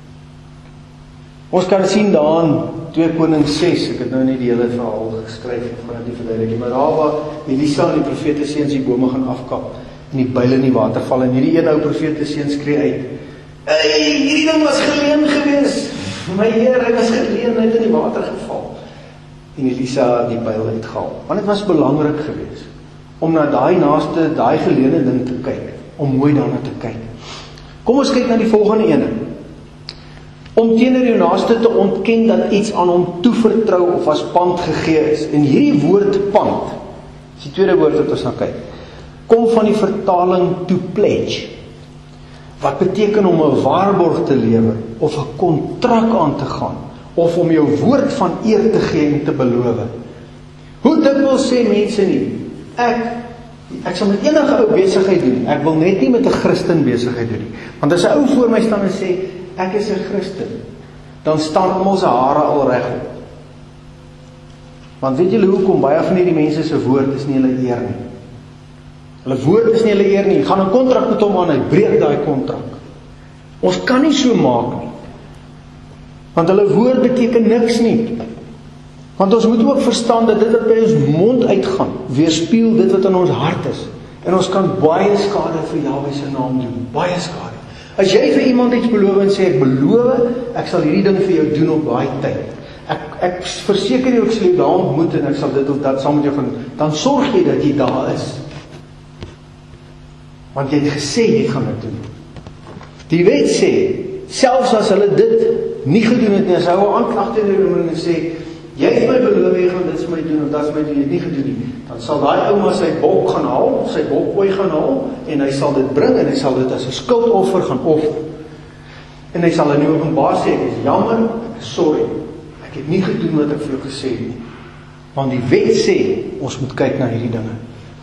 Ons kan sien daarin 2 Konings 6, ek het nou nie die hele verhaal geskryf, ek gaan dit nie verduidelik, maar daar waar Elisa en die profete seuns die bome gaan afkap, en die byle in die water val, en hierdie een ou profete seun skree uit, hierdie ding was geleen gewees, my Heer, hy was geleen, hy het in die water geval, en Elisa die byl uitgehaal, want het was belangrik gewees, om na daai naaste, daai geleene ding te kyk, om mooi daarna te kyk. Kom ons kyk na die volgende ene. Om teenoor jou naaste te ontken dat iets aan hom toevertrou of as pand gegee is. En hierdie woord pand, is die tweede woord wat ons gaan kyk, kom van die vertaling to pledge, wat beteken om 'n waarborg te lewer, of 'n kontrak aan te gaan, of om jou woord van eer te gee en te beloof. Hoe dikwels sê mense nie, ek sal met enige ou besigheid doen, ek wil net nie met 'n Christen besigheid doen nie. Want as 'n ou voor my staan en sê, ek is 'n Christen, dan staan almal se hare al reg op. Want weet julle hoekom? Baie van hierdie mense se woord is nie hulle eer nie. Hulle woord is nie hulle eer nie. Jy gaan 'n kontrak met hom aan, hy breek daai kontrak. Ons kan nie so maak nie. Want hulle woord beteken niks nie. Want ons moet ook verstaan dat dit wat by ons mond uitgaan, weerspieël dit wat in ons hart is. En ons kan baie skade vir Jahwe se naam doen. Baie skade. As jy vir iemand iets beloof en sê, ek beloof, ek sal hierdie ding vir jou doen op daai tyd. Ek verseker jou, ek sal jou daar ontmoet en ek sal dit of dat saam met jou gaan, dan sorg jy dat jy daar is. Want jy het gesê, jy gaan dit doen. Die wet sê, selfs as hulle dit nie gedoen het nie, as hy 'n aanklag teenoor hom en sê, jy het my beloof, jy gaan dit vir my doen, of dat is my doen, jy het nie gedoen nie, dan sal daai ouma sy bok gaan haal, sy bokkooi gaan haal, en hy sal dit bring, en hy sal dit as 'n skuldoffer gaan offer. En hy sal in die openbaar sê, ek is jammer, ek is sorry, ek het nie gedoen wat ek vir jou gesê het nie. Want die wet sê, ons moet kyk na hierdie dinge.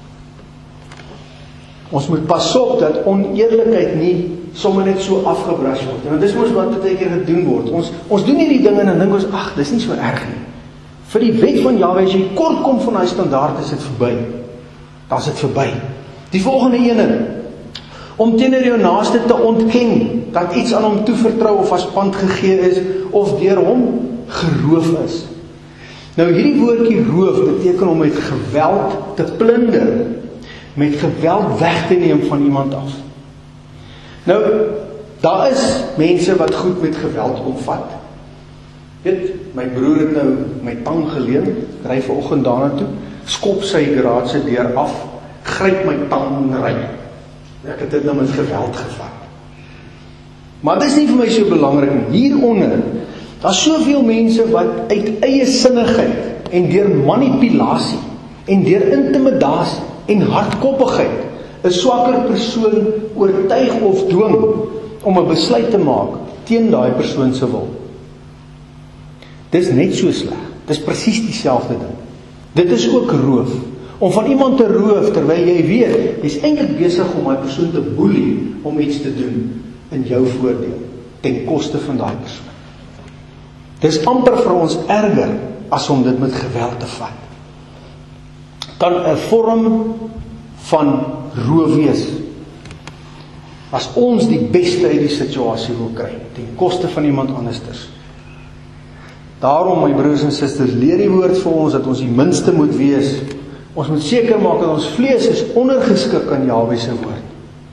Ons moet pas op dat oneerlikheid nie sommer net so afgebras word. En dis mos wat baie keer gedoen word. Ons doen hierdie dinge en dan dink ons, ag, dis nie so erg nie. Vir die wet van Jahwe, as jy kort kom van daai standaard, is dit verby. Dan is dit verby. Die volgende ene, om teenoor jou naaste te ontken dat iets aan hom toevertrou of as pand gegee is, of deur hom geroof is. Nou hierdie woordjie roof beteken om met geweld te plunder, met geweld weg te neem van iemand af. Nou, daar is mense wat goed met geweld omvat. Weet, my broer het nou my tang geleen, ry vanoggend daarna toe, skop sy garage se deur af, gryp my tang en ry. Ek het dit nou met geweld gevat. Maar dit is nie vir my so belangrik nie. Hieronder, daar is soveel mense wat uit eie sinnigheid en deur manipulasie en deur intimidasie en hardkoppigheid 'n swakker persoon oortuig of dwing om 'n besluit te maak teen daai persoon se wil. Dis net so sleg. Dis presies dieselfde ding. Dit is ook roof. Om van iemand te roof terwyl jy weet, jy's eintlik besig om daai persoon te boelie om iets te doen in jou voordeel ten koste van daai persoon. Dis amper vir ons erger as om dit met geweld te vat. Kan 'n vorm van roof wees as ons die beste uit die situasie wil kry ten koste van iemand andersters. Daarom, my broers en susters, leer die woord vir ons dat ons die minste moet wees. Ons moet seker maak dat ons vlees is ondergeskik aan Jahwe se woord.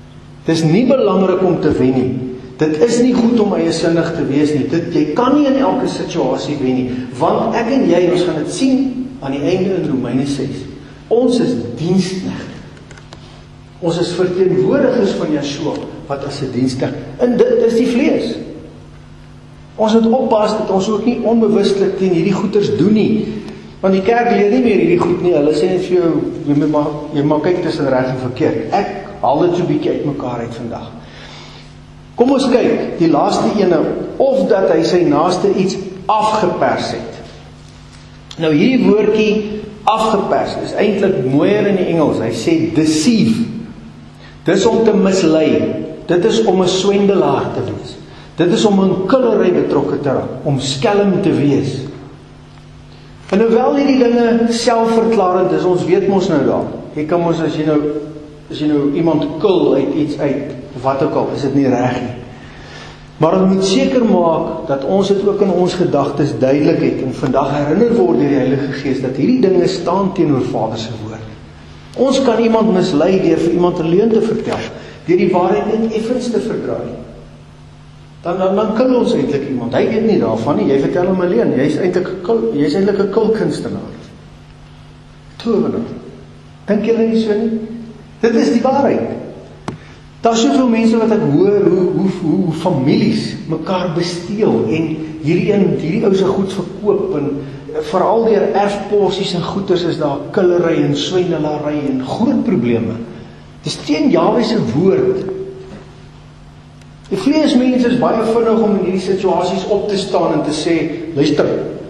Dis nie belangrik om te wen nie. Dit is nie goed om eiesinnig te wees nie. Jy kan nie in elke situasie wen nie, want ek en jy, ons gaan dit sien aan die einde in Romeine 6. Ons is diensknegte. Ons is verteenwoordigers van Yeshua, wat as 'n diensknegt. En dit is die vlees. Ons moet oppas dat ons ook nie onbewustelik teen hierdie goeters doen nie. Want die kerk leer nie meer hierdie goed nie. Hulle sê net vir jou, jy mag kyk tussen reg en verkeerd. Ek haal dit so 'n bietjie uitmekaar uit vandag. Kom ons kyk, die laaste ene, of dat hy sy naaste iets afgepers het. Nou hierdie woordjie afgepers is eintlik mooier in die Engels. Hy sê deceive. Dis om te mislei. Dit is om 'n swendelaar te wees. Dit is om 'n kullery betrokke te raak, om skelm te wees. En hoewel hierdie dinge selfverklarend is, ons weet mos nou daar. Jy kan mos as jy nou iemand kul uit iets uit, of wat ook al, is dit nie reg nie. Maar ons moet seker maak dat ons dit ook in ons gedagtes duidelik het en vandag herinner word deur die Heilige Gees dat hierdie dinge staan teenoor Vader se woord. Ons kan iemand mislei deur vir iemand 'n leuen te vertel, deur die waarheid net effens te verdraai. Dan kul ons eintlik iemand. Hy weet nie daarvan nie. Jy vertel hom 'n leuen. Jy's eintlik 'n kulkunstenaar. Towenaar. Dink julle nie so nie? Dit is die waarheid. Daar's soveel mense wat ek hoor hoe families mekaar besteel en hierdie ou se goed verkoop en veral deur erfporsies en goederes is daar kullery en swendelary en groot probleme. Dis teen Jahwe se woord. Die vleesmense is baie vinnig om in hierdie situasies op te staan en te sê, luister,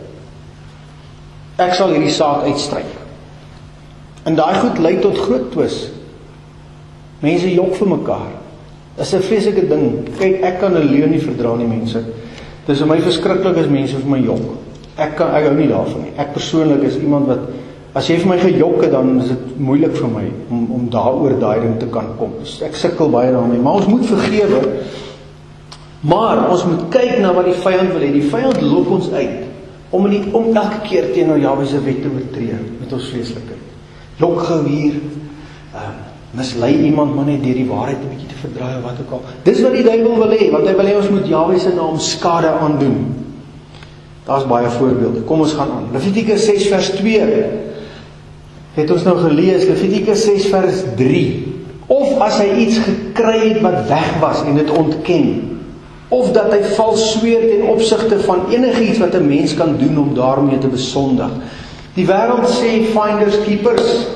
ek sal hierdie saak uitstryk. En daai goed lei tot groot twis. Mense jok vir mekaar. Dis 'n vreeslike ding. Kyk, ek kan 'n leuen nie verdra nie, mense. Dis vir my verskriklik as mense vir my jok. Ek hou nie daarvan nie. Ek persoonlik is iemand wat, as jy vir my gejok het, dan is dit moeilik vir my om daaroor daai ding te kan kom. Dus ek sukkel baie daarmee, maar ons moet vergewe. Maar ons moet kyk na wat die vyand wil hê. Die vyand lok ons uit om elke keer teenoor Jahwe se wet te oortree met ons vleeslikheid. Lok gou hier, mislei iemand maar net deur die waarheid 'n bietjie te verdraai of wat ook al. Dis wat die duiwel wil hê, want hy wil hê ons moet Jahwe se naam skade aandoen. Daar's baie voorbeelde. Kom ons gaan aan. Levitikus 6 vers 2 het ons nou gelees. Levitikus 6 vers 3. Of as hy iets gekry het wat weg was en dit ontken, of dat hy vals sweer ten opsigte van enigiets wat 'n mens kan doen om daarmee te besondig. Die wêreld sê finders keepers.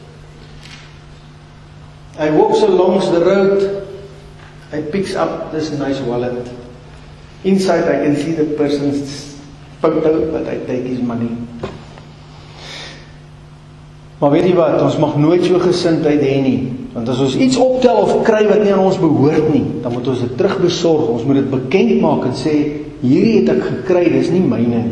He walks along the road, he picks up this nice wallet. Inside I can see the person's photo, but I take his money. Maar weet jy wat, ons mag nooit so gesindheid hê nie. Want as ons iets optel of kry wat nie aan ons behoort nie, dan moet ons dit terugbesorg. Ons moet dit bekend maak en sê, hierdie het ek gekry, dis nie myne nie.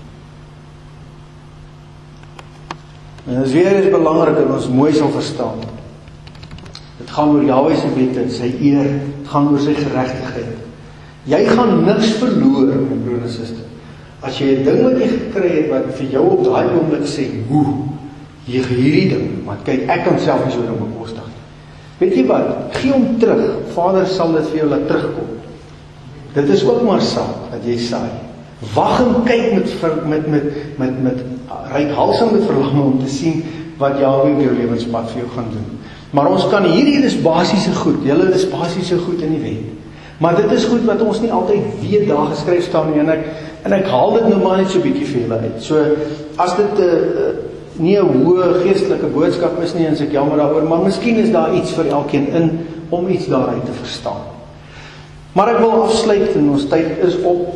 En dis weer eens belangrik dat ons mooi sal verstaan. Dit gaan oor Jahwe se wette, sy eer, dit gaan oor sy geregtigheid. Jy gaan niks verloor, my broer en suster, as jy 'n ding wat jy gekry het, wat vir jou op daai oomblik sê, hierdie ding, want kyk, ek kan self nie so ding bekostig nie. Weet jy wat, gee hom terug, Vader sal dit vir jou laat terugkom. Dit is ook maar saak, dat jy saai. Wag en kyk met reikhalsende verlange om te sien, wat Jahwe op jou lewenspad vir jou gaan doen. Maar ons kan hierdie is basiese goed, julle is basiese goed in die wet. Maar dit is goed wat ons nie altyd weet daar geskryf staan nie, en ek haal dit nou maar net so 'n bietjie vir julle uit. So, as dit nie 'n hoë geestelike boodskap is nie, en ek jammer daaroor, maar miskien is daar iets vir elkeen in, om iets daaruit te verstaan. Maar ek wil afsluit, en ons tyd is op.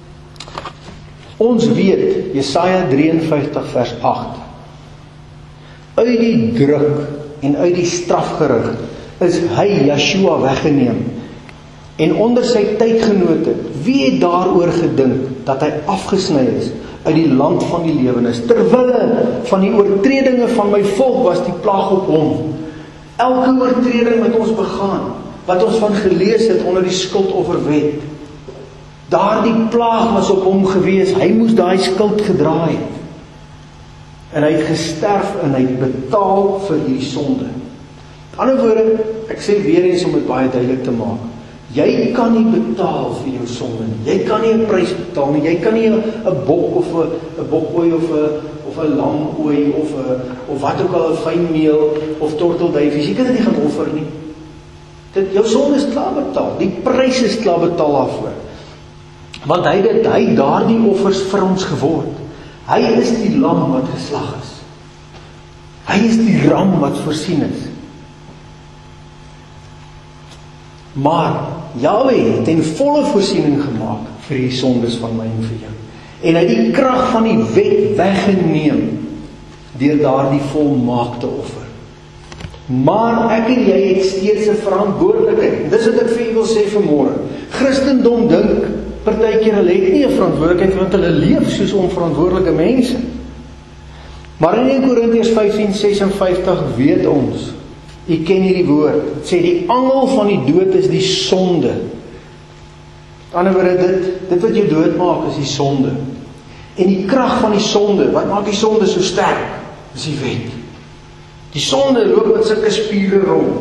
Ons weet, Jesaja 53 vers 8, uit die druk en uit die strafgerig is hy, Yeshua, weggeneem. En onder sy tydgenote, wie het daaroor gedink dat hy afgesny is uit die land van die lewenis? Terwille van die oortredinge van my volk was die plaag op hom. Elke oortreding wat ons begaan, wat ons van gelees het onder die skuldofferwet, daardie plaag was op hom gewees. Hy moes daai skuld gedra het. En hy het gesterf en hy het betaal vir hierdie sonde. Ander woorde, ek sê weer eens om dit baie duidelik te maak. Jy kan nie betaal vir jou sonde nie. Jy kan nie 'n prys betaal nie. Jy kan nie 'n bok of 'n bokooi of 'n lamooi of wat ook al, 'n fynmeel of tortelduifies. Jy kan dit nie gaan offer nie. Jou sonde is klaar betaal. Die prys is klaar betaal daarvoor. Want hy het daardie offers vir ons geword. Hy is die lam wat geslag is. Hy is die ram wat voorsien is. Maar Jahweh het ten volle voorsiening gemaak vir die sondes van my en vir jou. En hy het die krag van die wet weggeneem deur daardie volmaakte offer. Maar ek en jy het steeds 'n verantwoordelikheid. Dis wat ek vir u wil sê vanmôre. Christendom dink partykeer hulle het nie 'n verantwoordelikheid want hulle leef soos onverantwoordelike mense. Maar in 1 Korintiërs 15:56 weet ons, u ken hierdie woord, het sê die angel van die dood is die sonde. Met ander woorde, dit wat jou dood maak is die sonde. En die krag van die sonde, wat maak die sonde so sterk? Is die wet. Die sonde loop met sulke spiere rond.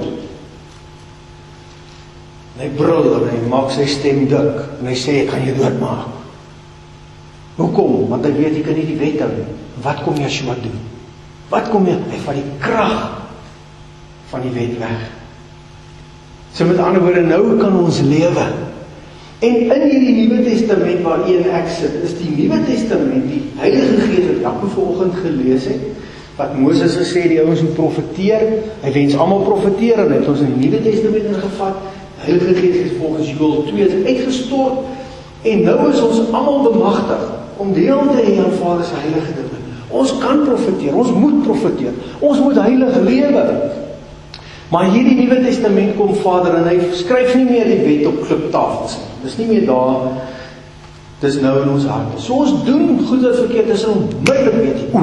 En hy brul en hy maak sy stem dik. En hy sê, ek gaan jou doodmaak. Hoekom? Want hy weet, hy kan nie die wet hou nie. Wat kom Yeshua doen? Wat kom hy? Hy vat die krag van die wet weg. So met ander woorde, nou kan ons lewe. En in hierdie Nuwe Testament waarin ek sit, is die Nuwe Testament, die Heilige Gees wat Jakob vanoggend gelees het, wat Moses gesê, die ouens moet profeteer, hy wens almal profeteer, en het ons in die Nuwe Testament ingevat, die Heilige Gees is volgens Joel 2 is uitgestort, en nou is ons almal bemagtig, om deel te hê aan Vader se heilige dinge. Ons kan profeteer, ons moet profeteer, ons moet heilig lewe. Maar hierdie Nuwe Testament kom Vader, en hy skryf nie meer die wet op kliptafels nie. Dis nie meer daar, dis nou in ons harte. So ons doen goed of verkeerd, is onmiddellik weet jy.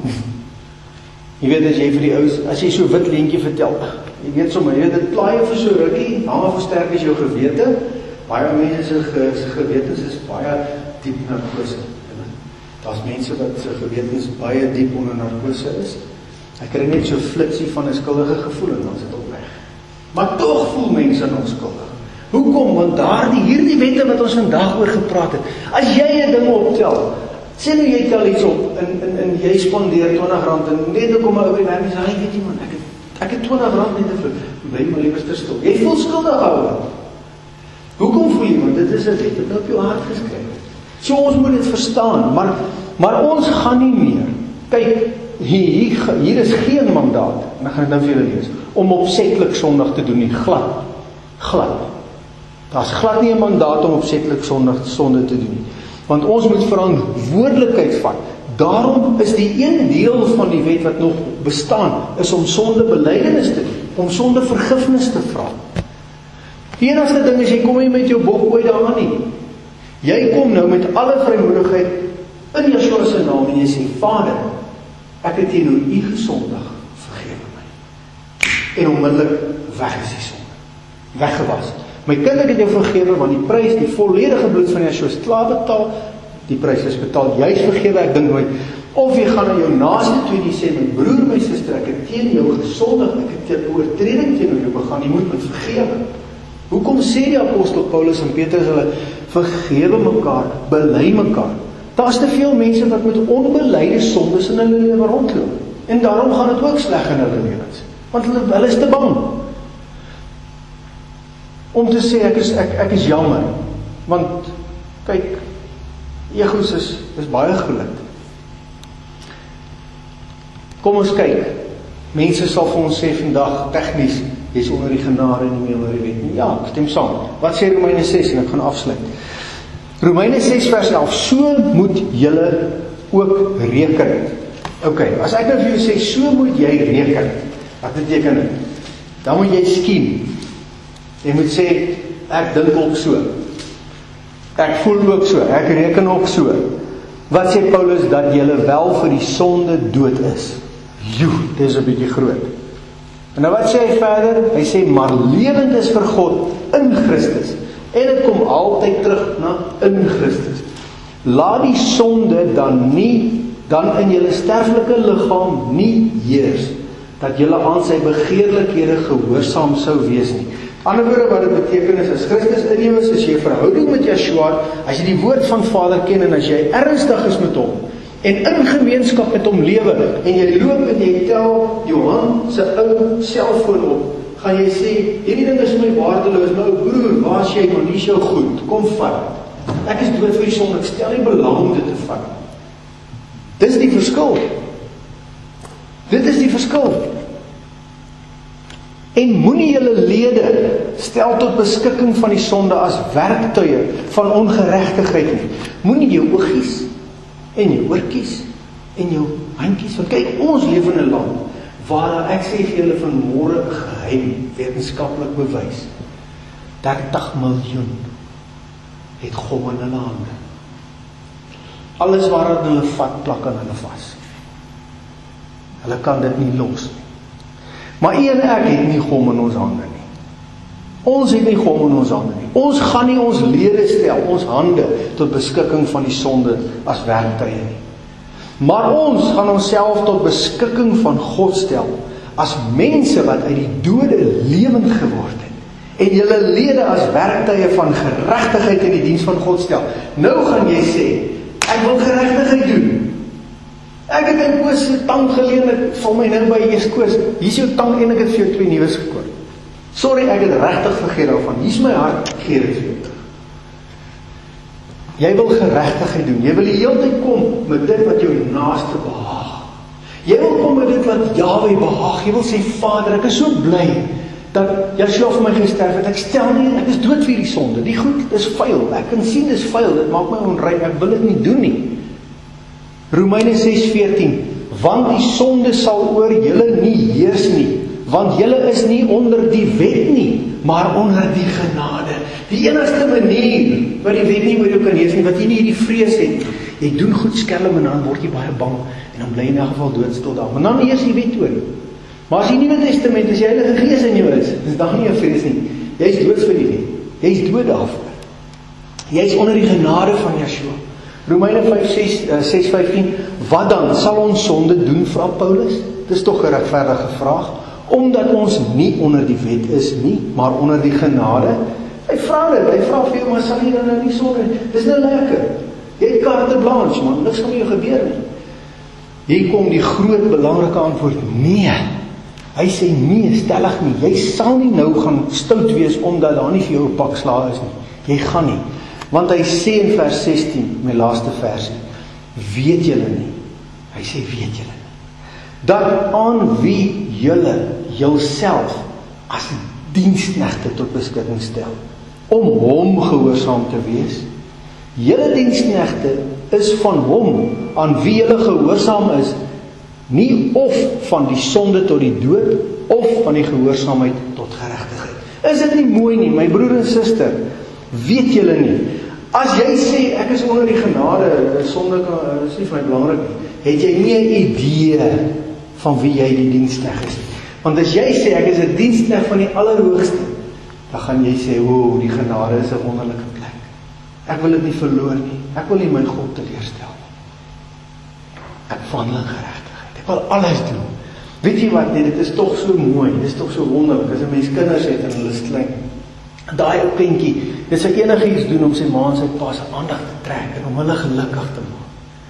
Jy weet as jy vir die ouens, as jy so wit leentjie vertel, jy weet sommer, jy weet dit plaai vir so rukkie, hang af hoe sterk is jou gewete. Baie mense se gewetens is baie diep narkose. Daar's mense wat se gewetens baie diep onder narkose is. Ek kry net so flitsie van 'n skuldige gevoel en dan is dit al weg. Maar tog voel mense nog skuldig. Hoekom? Want hierdie wette wat ons vandag oor gepraat het, as jy 'n ding optel, sê nou jy tel iets op en jy spandeer R20 en net kom maar oor die werk en sê, weet jy man, ek het R20 net te vloed. Bly maar liewer stil. Jy voel skuldig daaroor. Hoekom voel jy? Want dit is 'n wet wat op jou hart geskryf is. So ons moet dit verstaan, maar ons gaan nie meer. Kyk, hier is geen mandaat, en ek gaan dit nou vir julle lees, om opsetlik sondig te doen nie, glad. Daar's glad nie 'n mandaat om opsetlik sonde te doen nie. Want ons moet verantwoordelikheid vat. Daarom is die een deel van die wet wat nog bestaan, is om sondebelydenis te doen, om sondevergifnis te vra. Die enigste ding is, jy kom nie met jou bok ooit daaraan nie. Jy kom nou met alle vrymoedigheid in Yeshua se naam en jy sê, Vader, ek het teenoor u gesondig, vergewe my. En onmiddellik weg is die sonde. Weggewas. My kind, ek het jou vergewe, want die prys, die volledige bloed van Yeshua is klaar betaal, die prys is betaal, jy is vergewe, ek dink nooit, of jy gaan na jou naaste toe en jy sê, my broer, my suster, ek het teen jou gesondig, ek het oortreding teenoor jou begaan, jy moet met vergewe. Hoekom sê die apostel Paulus en Petrus hulle, vergewe mekaar, bely mekaar? Daar's te veel mense wat met onbeleide sondes in hulle lewe rondloop. En daarom gaan dit ook sleg in hulle lewens. Want hulle is te bang om te sê ek is jammer. Want kyk, egos is baie groot. Kom ons kyk. Mense sal vir ons sê vandag tegnies, jy's onder die genade en nie meer onder die wet nie. Ja, ek stem saam. Wat sê Romeine 6 en ek gaan afsluit. Romeine 6 vers 11, so moet julle ook reken. Ok, as ek nou vir jou sê, so moet jy reken, wat beteken dit? Dan moet jy skiem. Jy moet sê, ek dink ook so. Ek voel ook so, ek reken ook so. Wat sê Paulus? Dat julle wel vir die sonde dood is. Dit is 'n bietjie groot. En nou wat sê hy verder? Hy sê, maar lewend is vir God in Christus. En dit kom altyd terug na in Christus. Laat die sonde dan in julle sterflike liggaam nie heers, dat julle aan sy begeerlikhede gehoorsaam sou wees nie. Ander woorde wat dit beteken is, as Christus in jou is, as jy 'n verhouding met Yeshua, as jy die woord van Vader ken en as jy ernstig is met hom en in gemeenskap met hom lewe en jy loop en jy tel Johan se ou selfoon op, gaan jy sê, hierdie ding is my waardeloos, my ou broer, waar is jy, want die is jou goed, kom vat. Ek is dood vir die sonde, ek stel nie belang om dit te vat. Dis die verskil. Dit is die verskil. En moenie julle lede stel tot beskikking van die sonde as werktuie van ongeregtigheid nie. Moenie jou oogies en jou oortjies en jou handjies, want kyk, ons leef in 'n land waar ek sê vir julle vanmôre 'n geheim wetenskaplik bewys. 30 miljoen het gom in hulle hande. Alles waaraan hulle vat, plak aan hulle vas. Hulle kan dit nie los nie. Maar u en ek het nie gom in ons hande nie. Ons het nie gom in ons hande nie. Ons gaan nie ons lede stel, ons hande, tot beskikking van die sonde as werktuie nie. Maar ons gaan onsself tot beskikking van God stel, as mense wat uit die dode lewend geword het, en julle lede as werktuie van geregtigheid in die diens van God stel. Nou gaan jy sê, ek wil geregtigheid doen. Ek het 'n Koos se tang geleen, ek val my nou by eers Koos, hier is jou tang en ek het vir jou 2 nuus gekoop. Sorry, ek het regtig vergeet daarvan, hier is my hart, gee dit vir jou. Jy wil geregtigheid doen, jy wil die hele tyd kom met dit wat jou naaste behaag. Jy wil kom met dit wat Jahwe behaag, jy wil sê, Vader, ek is so bly, dat Yeshua vir my gesterf het, ek stel nie, ek is dood vir die sonde, die goed is vuil, ek kan sien dis vuil, dit maak my onrein, ek wil dit nie doen nie. Romeine 6:14, want die sonde sal oor julle nie heers nie, want julle is nie onder die wet nie, maar onder die genade. Die enigste manier wat die wet nie oor jou kan heers nie, wat jy nie hierdie vrees het, jy doen goed skelm en dan word jy baie bang, en dan bly jy in 'n geval doodstil daar, maar dan heers die wet oor. Maar as die Nuwe Testament, as die Heilige Gees in jou is dan nie 'n vrees nie, jy is dood vir die wet, jy is dood daarvoor. Jy is onder die genade van Yeshua. Romeine 6:15, wat dan sal ons sonde doen, vra Paulus? Dis tog 'n regverdige vraag, omdat ons nie onder die wet is nie, maar onder die genade. Hy vra dit, hy vra vir jou, maar sal jy dan nou nie sonde? Dis nou lekker. Jy het carte blanche, man, niks gaan met jou gebeur nie. Hier kom die groot belangrike antwoord, nee. Hy sê nee, stellig nie. Jy sal nie nou gaan stout wees omdat daar nie vir jou 'n pak slaag is nie. Jy gaan nie. Want hy sê in vers 16, my laaste versie, weet julle nie. Hy sê weet julle nie. Dat aan wie julle jouself as diensknegte tot beskikking stel, om hom gehoorsaam te wees. Julle diensknegte is van hom aan wie julle gehoorsaam is, nie of van die sonde tot die dood, of van die gehoorsaamheid tot geregtigheid. Is dit nie mooi nie, my broer en suster? Weet julle nie? As jy sê, ek is onder die genade, sonde is nie vir my belangrik nie, het jy nie 'n idee van wie jy die diensknegt is. Want as jy sê, ek is 'n diensknegt van die Allerhoogste, dan gaan jy sê, o, die genade is 'n wonderlike plek. Ek wil dit nie verloor nie. Ek wil nie my God teleurstel nie. Ek wandel in geregtigheid. Ek wil alles doen. Weet jy wat, nee, dit is tog so mooi, dit is tog so wonderlik, as 'n mens kinders het en hulle is klein. Daai ou kindjie, dit sal enigiets doen om sy ma en sy pa se aandag te trek en om hulle gelukkig te maak.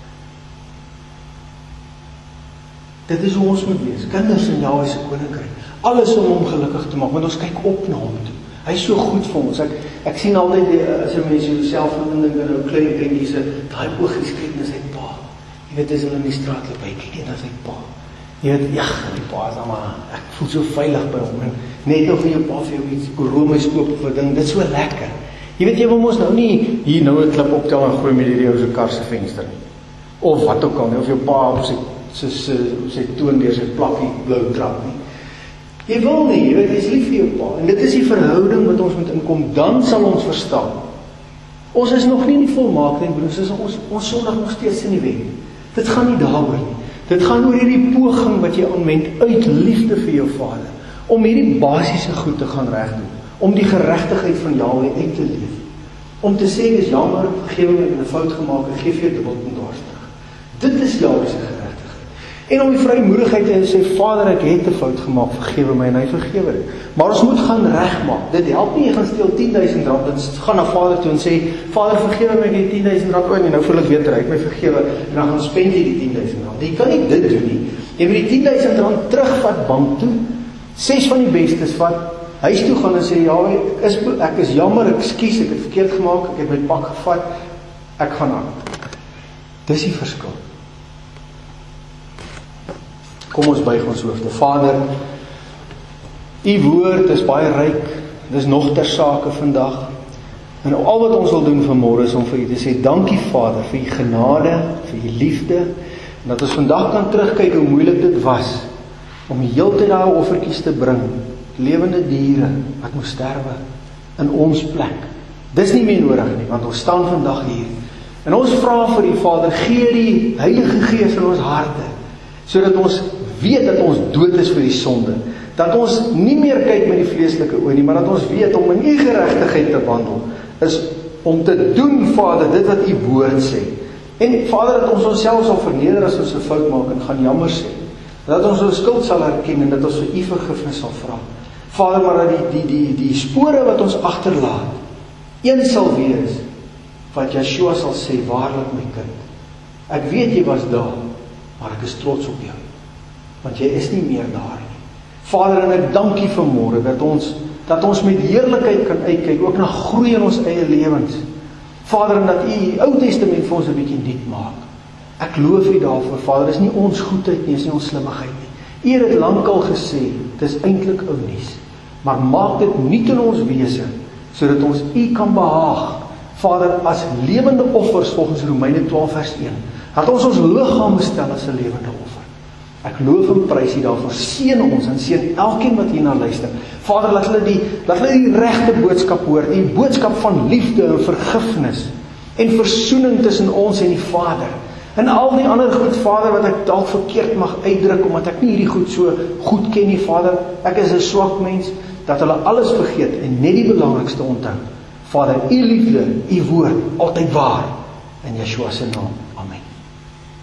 Dit is hoe ons moet wees, kinders in Jahwe se koninkryk. Alles om hom gelukkig te maak, want ons kyk op na hom toe. Hy is so goed vir ons. Ek sien altyd as 'n mens jouself indink in 'n klein kindjie se daai oogies kyk na sy pa. Jy weet, as hulle in die straat loop, hy kyk na sy pa. Jy weet, ja, die pa is maar, ek voel so veilig by hom. En net of jou pa vir jou iets Romeis koop of 'n ding, dit is so lekker. Jy weet, jy wil mos nou nie hier nou 'n klip optel en gooi met hierdie ou se kar se venster nie. Of wat ook al nie, of jou pa op sy toon deur sy plakkie blou trap nie. Jy wil nie, jy weet, jy is lief vir jou pa. En dit is die verhouding wat ons moet inkom, dan sal ons verstaan. Ons is nog nie in die volmaaktheid, broers, ons sondig nog steeds in die wet. Dit gaan nie daaroor nie. Dit gaan oor hierdie poging wat jy aanwend uit liefde vir jou Vader, om hierdie basiese goed te gaan regdoen, om die geregtigheid van Jahwe uit te leef. Om te sê, dis jammer, vergewe my, ek het 'n fout gemaak, ek gee vir jou dubbel en dwars terug. Dit is Jahwe se geregtigheid. En om die vrymoedigheid te sê, Vader, ek het 'n fout gemaak, vergewe my, en hy vergewe dit. Maar ons moet gaan regmaak. Dit help nie, jy gaan steel R10.000, dit gaan na Vader toe en sê, Vader, vergewe my, ek het R10.000 en nou voel ek beter, hy het my vergewe, en dan gaan spend jy die R10.000. Jy kan nie dit doen nie. Jy moet die R10.000 terugvat bank toe, 6 van die bestes vat, huis toe gaan en sê, ja, ek is jammer, ekskuus, ek het verkeerd gemaak, ek het my pak gevat, ek gaan aan. Dis die verskil. Kom ons buig ons hoofde. Vader, U woord is baie ryk, dis nog ter sake vandag, en al wat ons wil doen vanmôre is om vir U te sê, dankie Vader, vir U genade, vir U liefde, en dat ons vandag kan terugkyk hoe moeilik dit was, om die hele tyd daai offertjies te bring, lewende diere, wat moes sterwe, in ons plek. Dis nie meer nodig nie, want ons staan vandag hier, en ons vra vir U Vader, gee die Heilige Gees in ons harte, sodat ons weet dat ons dood is vir die sonde, dat ons nie meer kyk met die vleeslike oë nie, maar dat ons weet om in U geregtigheid te wandel, is om te doen, Vader, dit wat U woord sê. En Vader, dat ons onsself sal verneder as ons 'n fout maak en gaan jammer sê, dat ons ons skuld sal erken en dat ons vir U vergifnis sal vra. Vader, maar dat die spore wat ons agterlaat, een sal wees, wat Yeshua sal sê, waarlik my kind, ek weet jy was daar, maar ek is trots op jou, want jy is nie meer daar nie. Vader, en ek dank U vanmôre dat ons met heerlikheid kan uitkyk, ook na groei in ons eie lewens. Vader, en dat U Ou Testament vir ons 'n bietjie nuut maak. Ek loof U daarvoor, Vader, dis nie ons goedheid nie, dis nie ons slimmigheid nie. U het dit lankal gesê, dis eintlik ou nuus, maar maak dit nuut in ons wese, sodat ons U kan behaag, Vader, as lewende offers volgens Romeine 12 vers 1, dat ons liggame stel as 'n lewende offer. Ek loof en prys U daarvoor, seën ons en seën elkeen wat hierna luister. Vader, laat hulle die regte boodskap hoor, die boodskap van liefde en vergifnis en versoening tussen ons en die Vader. En al die ander goed, Vader, wat ek dalk verkeerd mag uitdruk, omdat ek nie hierdie goed so goed ken nie, Vader, ek is 'n swak mens, dat hulle alles vergeet en net die belangrikste onthou. Vader, U liefde, U woord, altyd waar, in Yeshua se naam.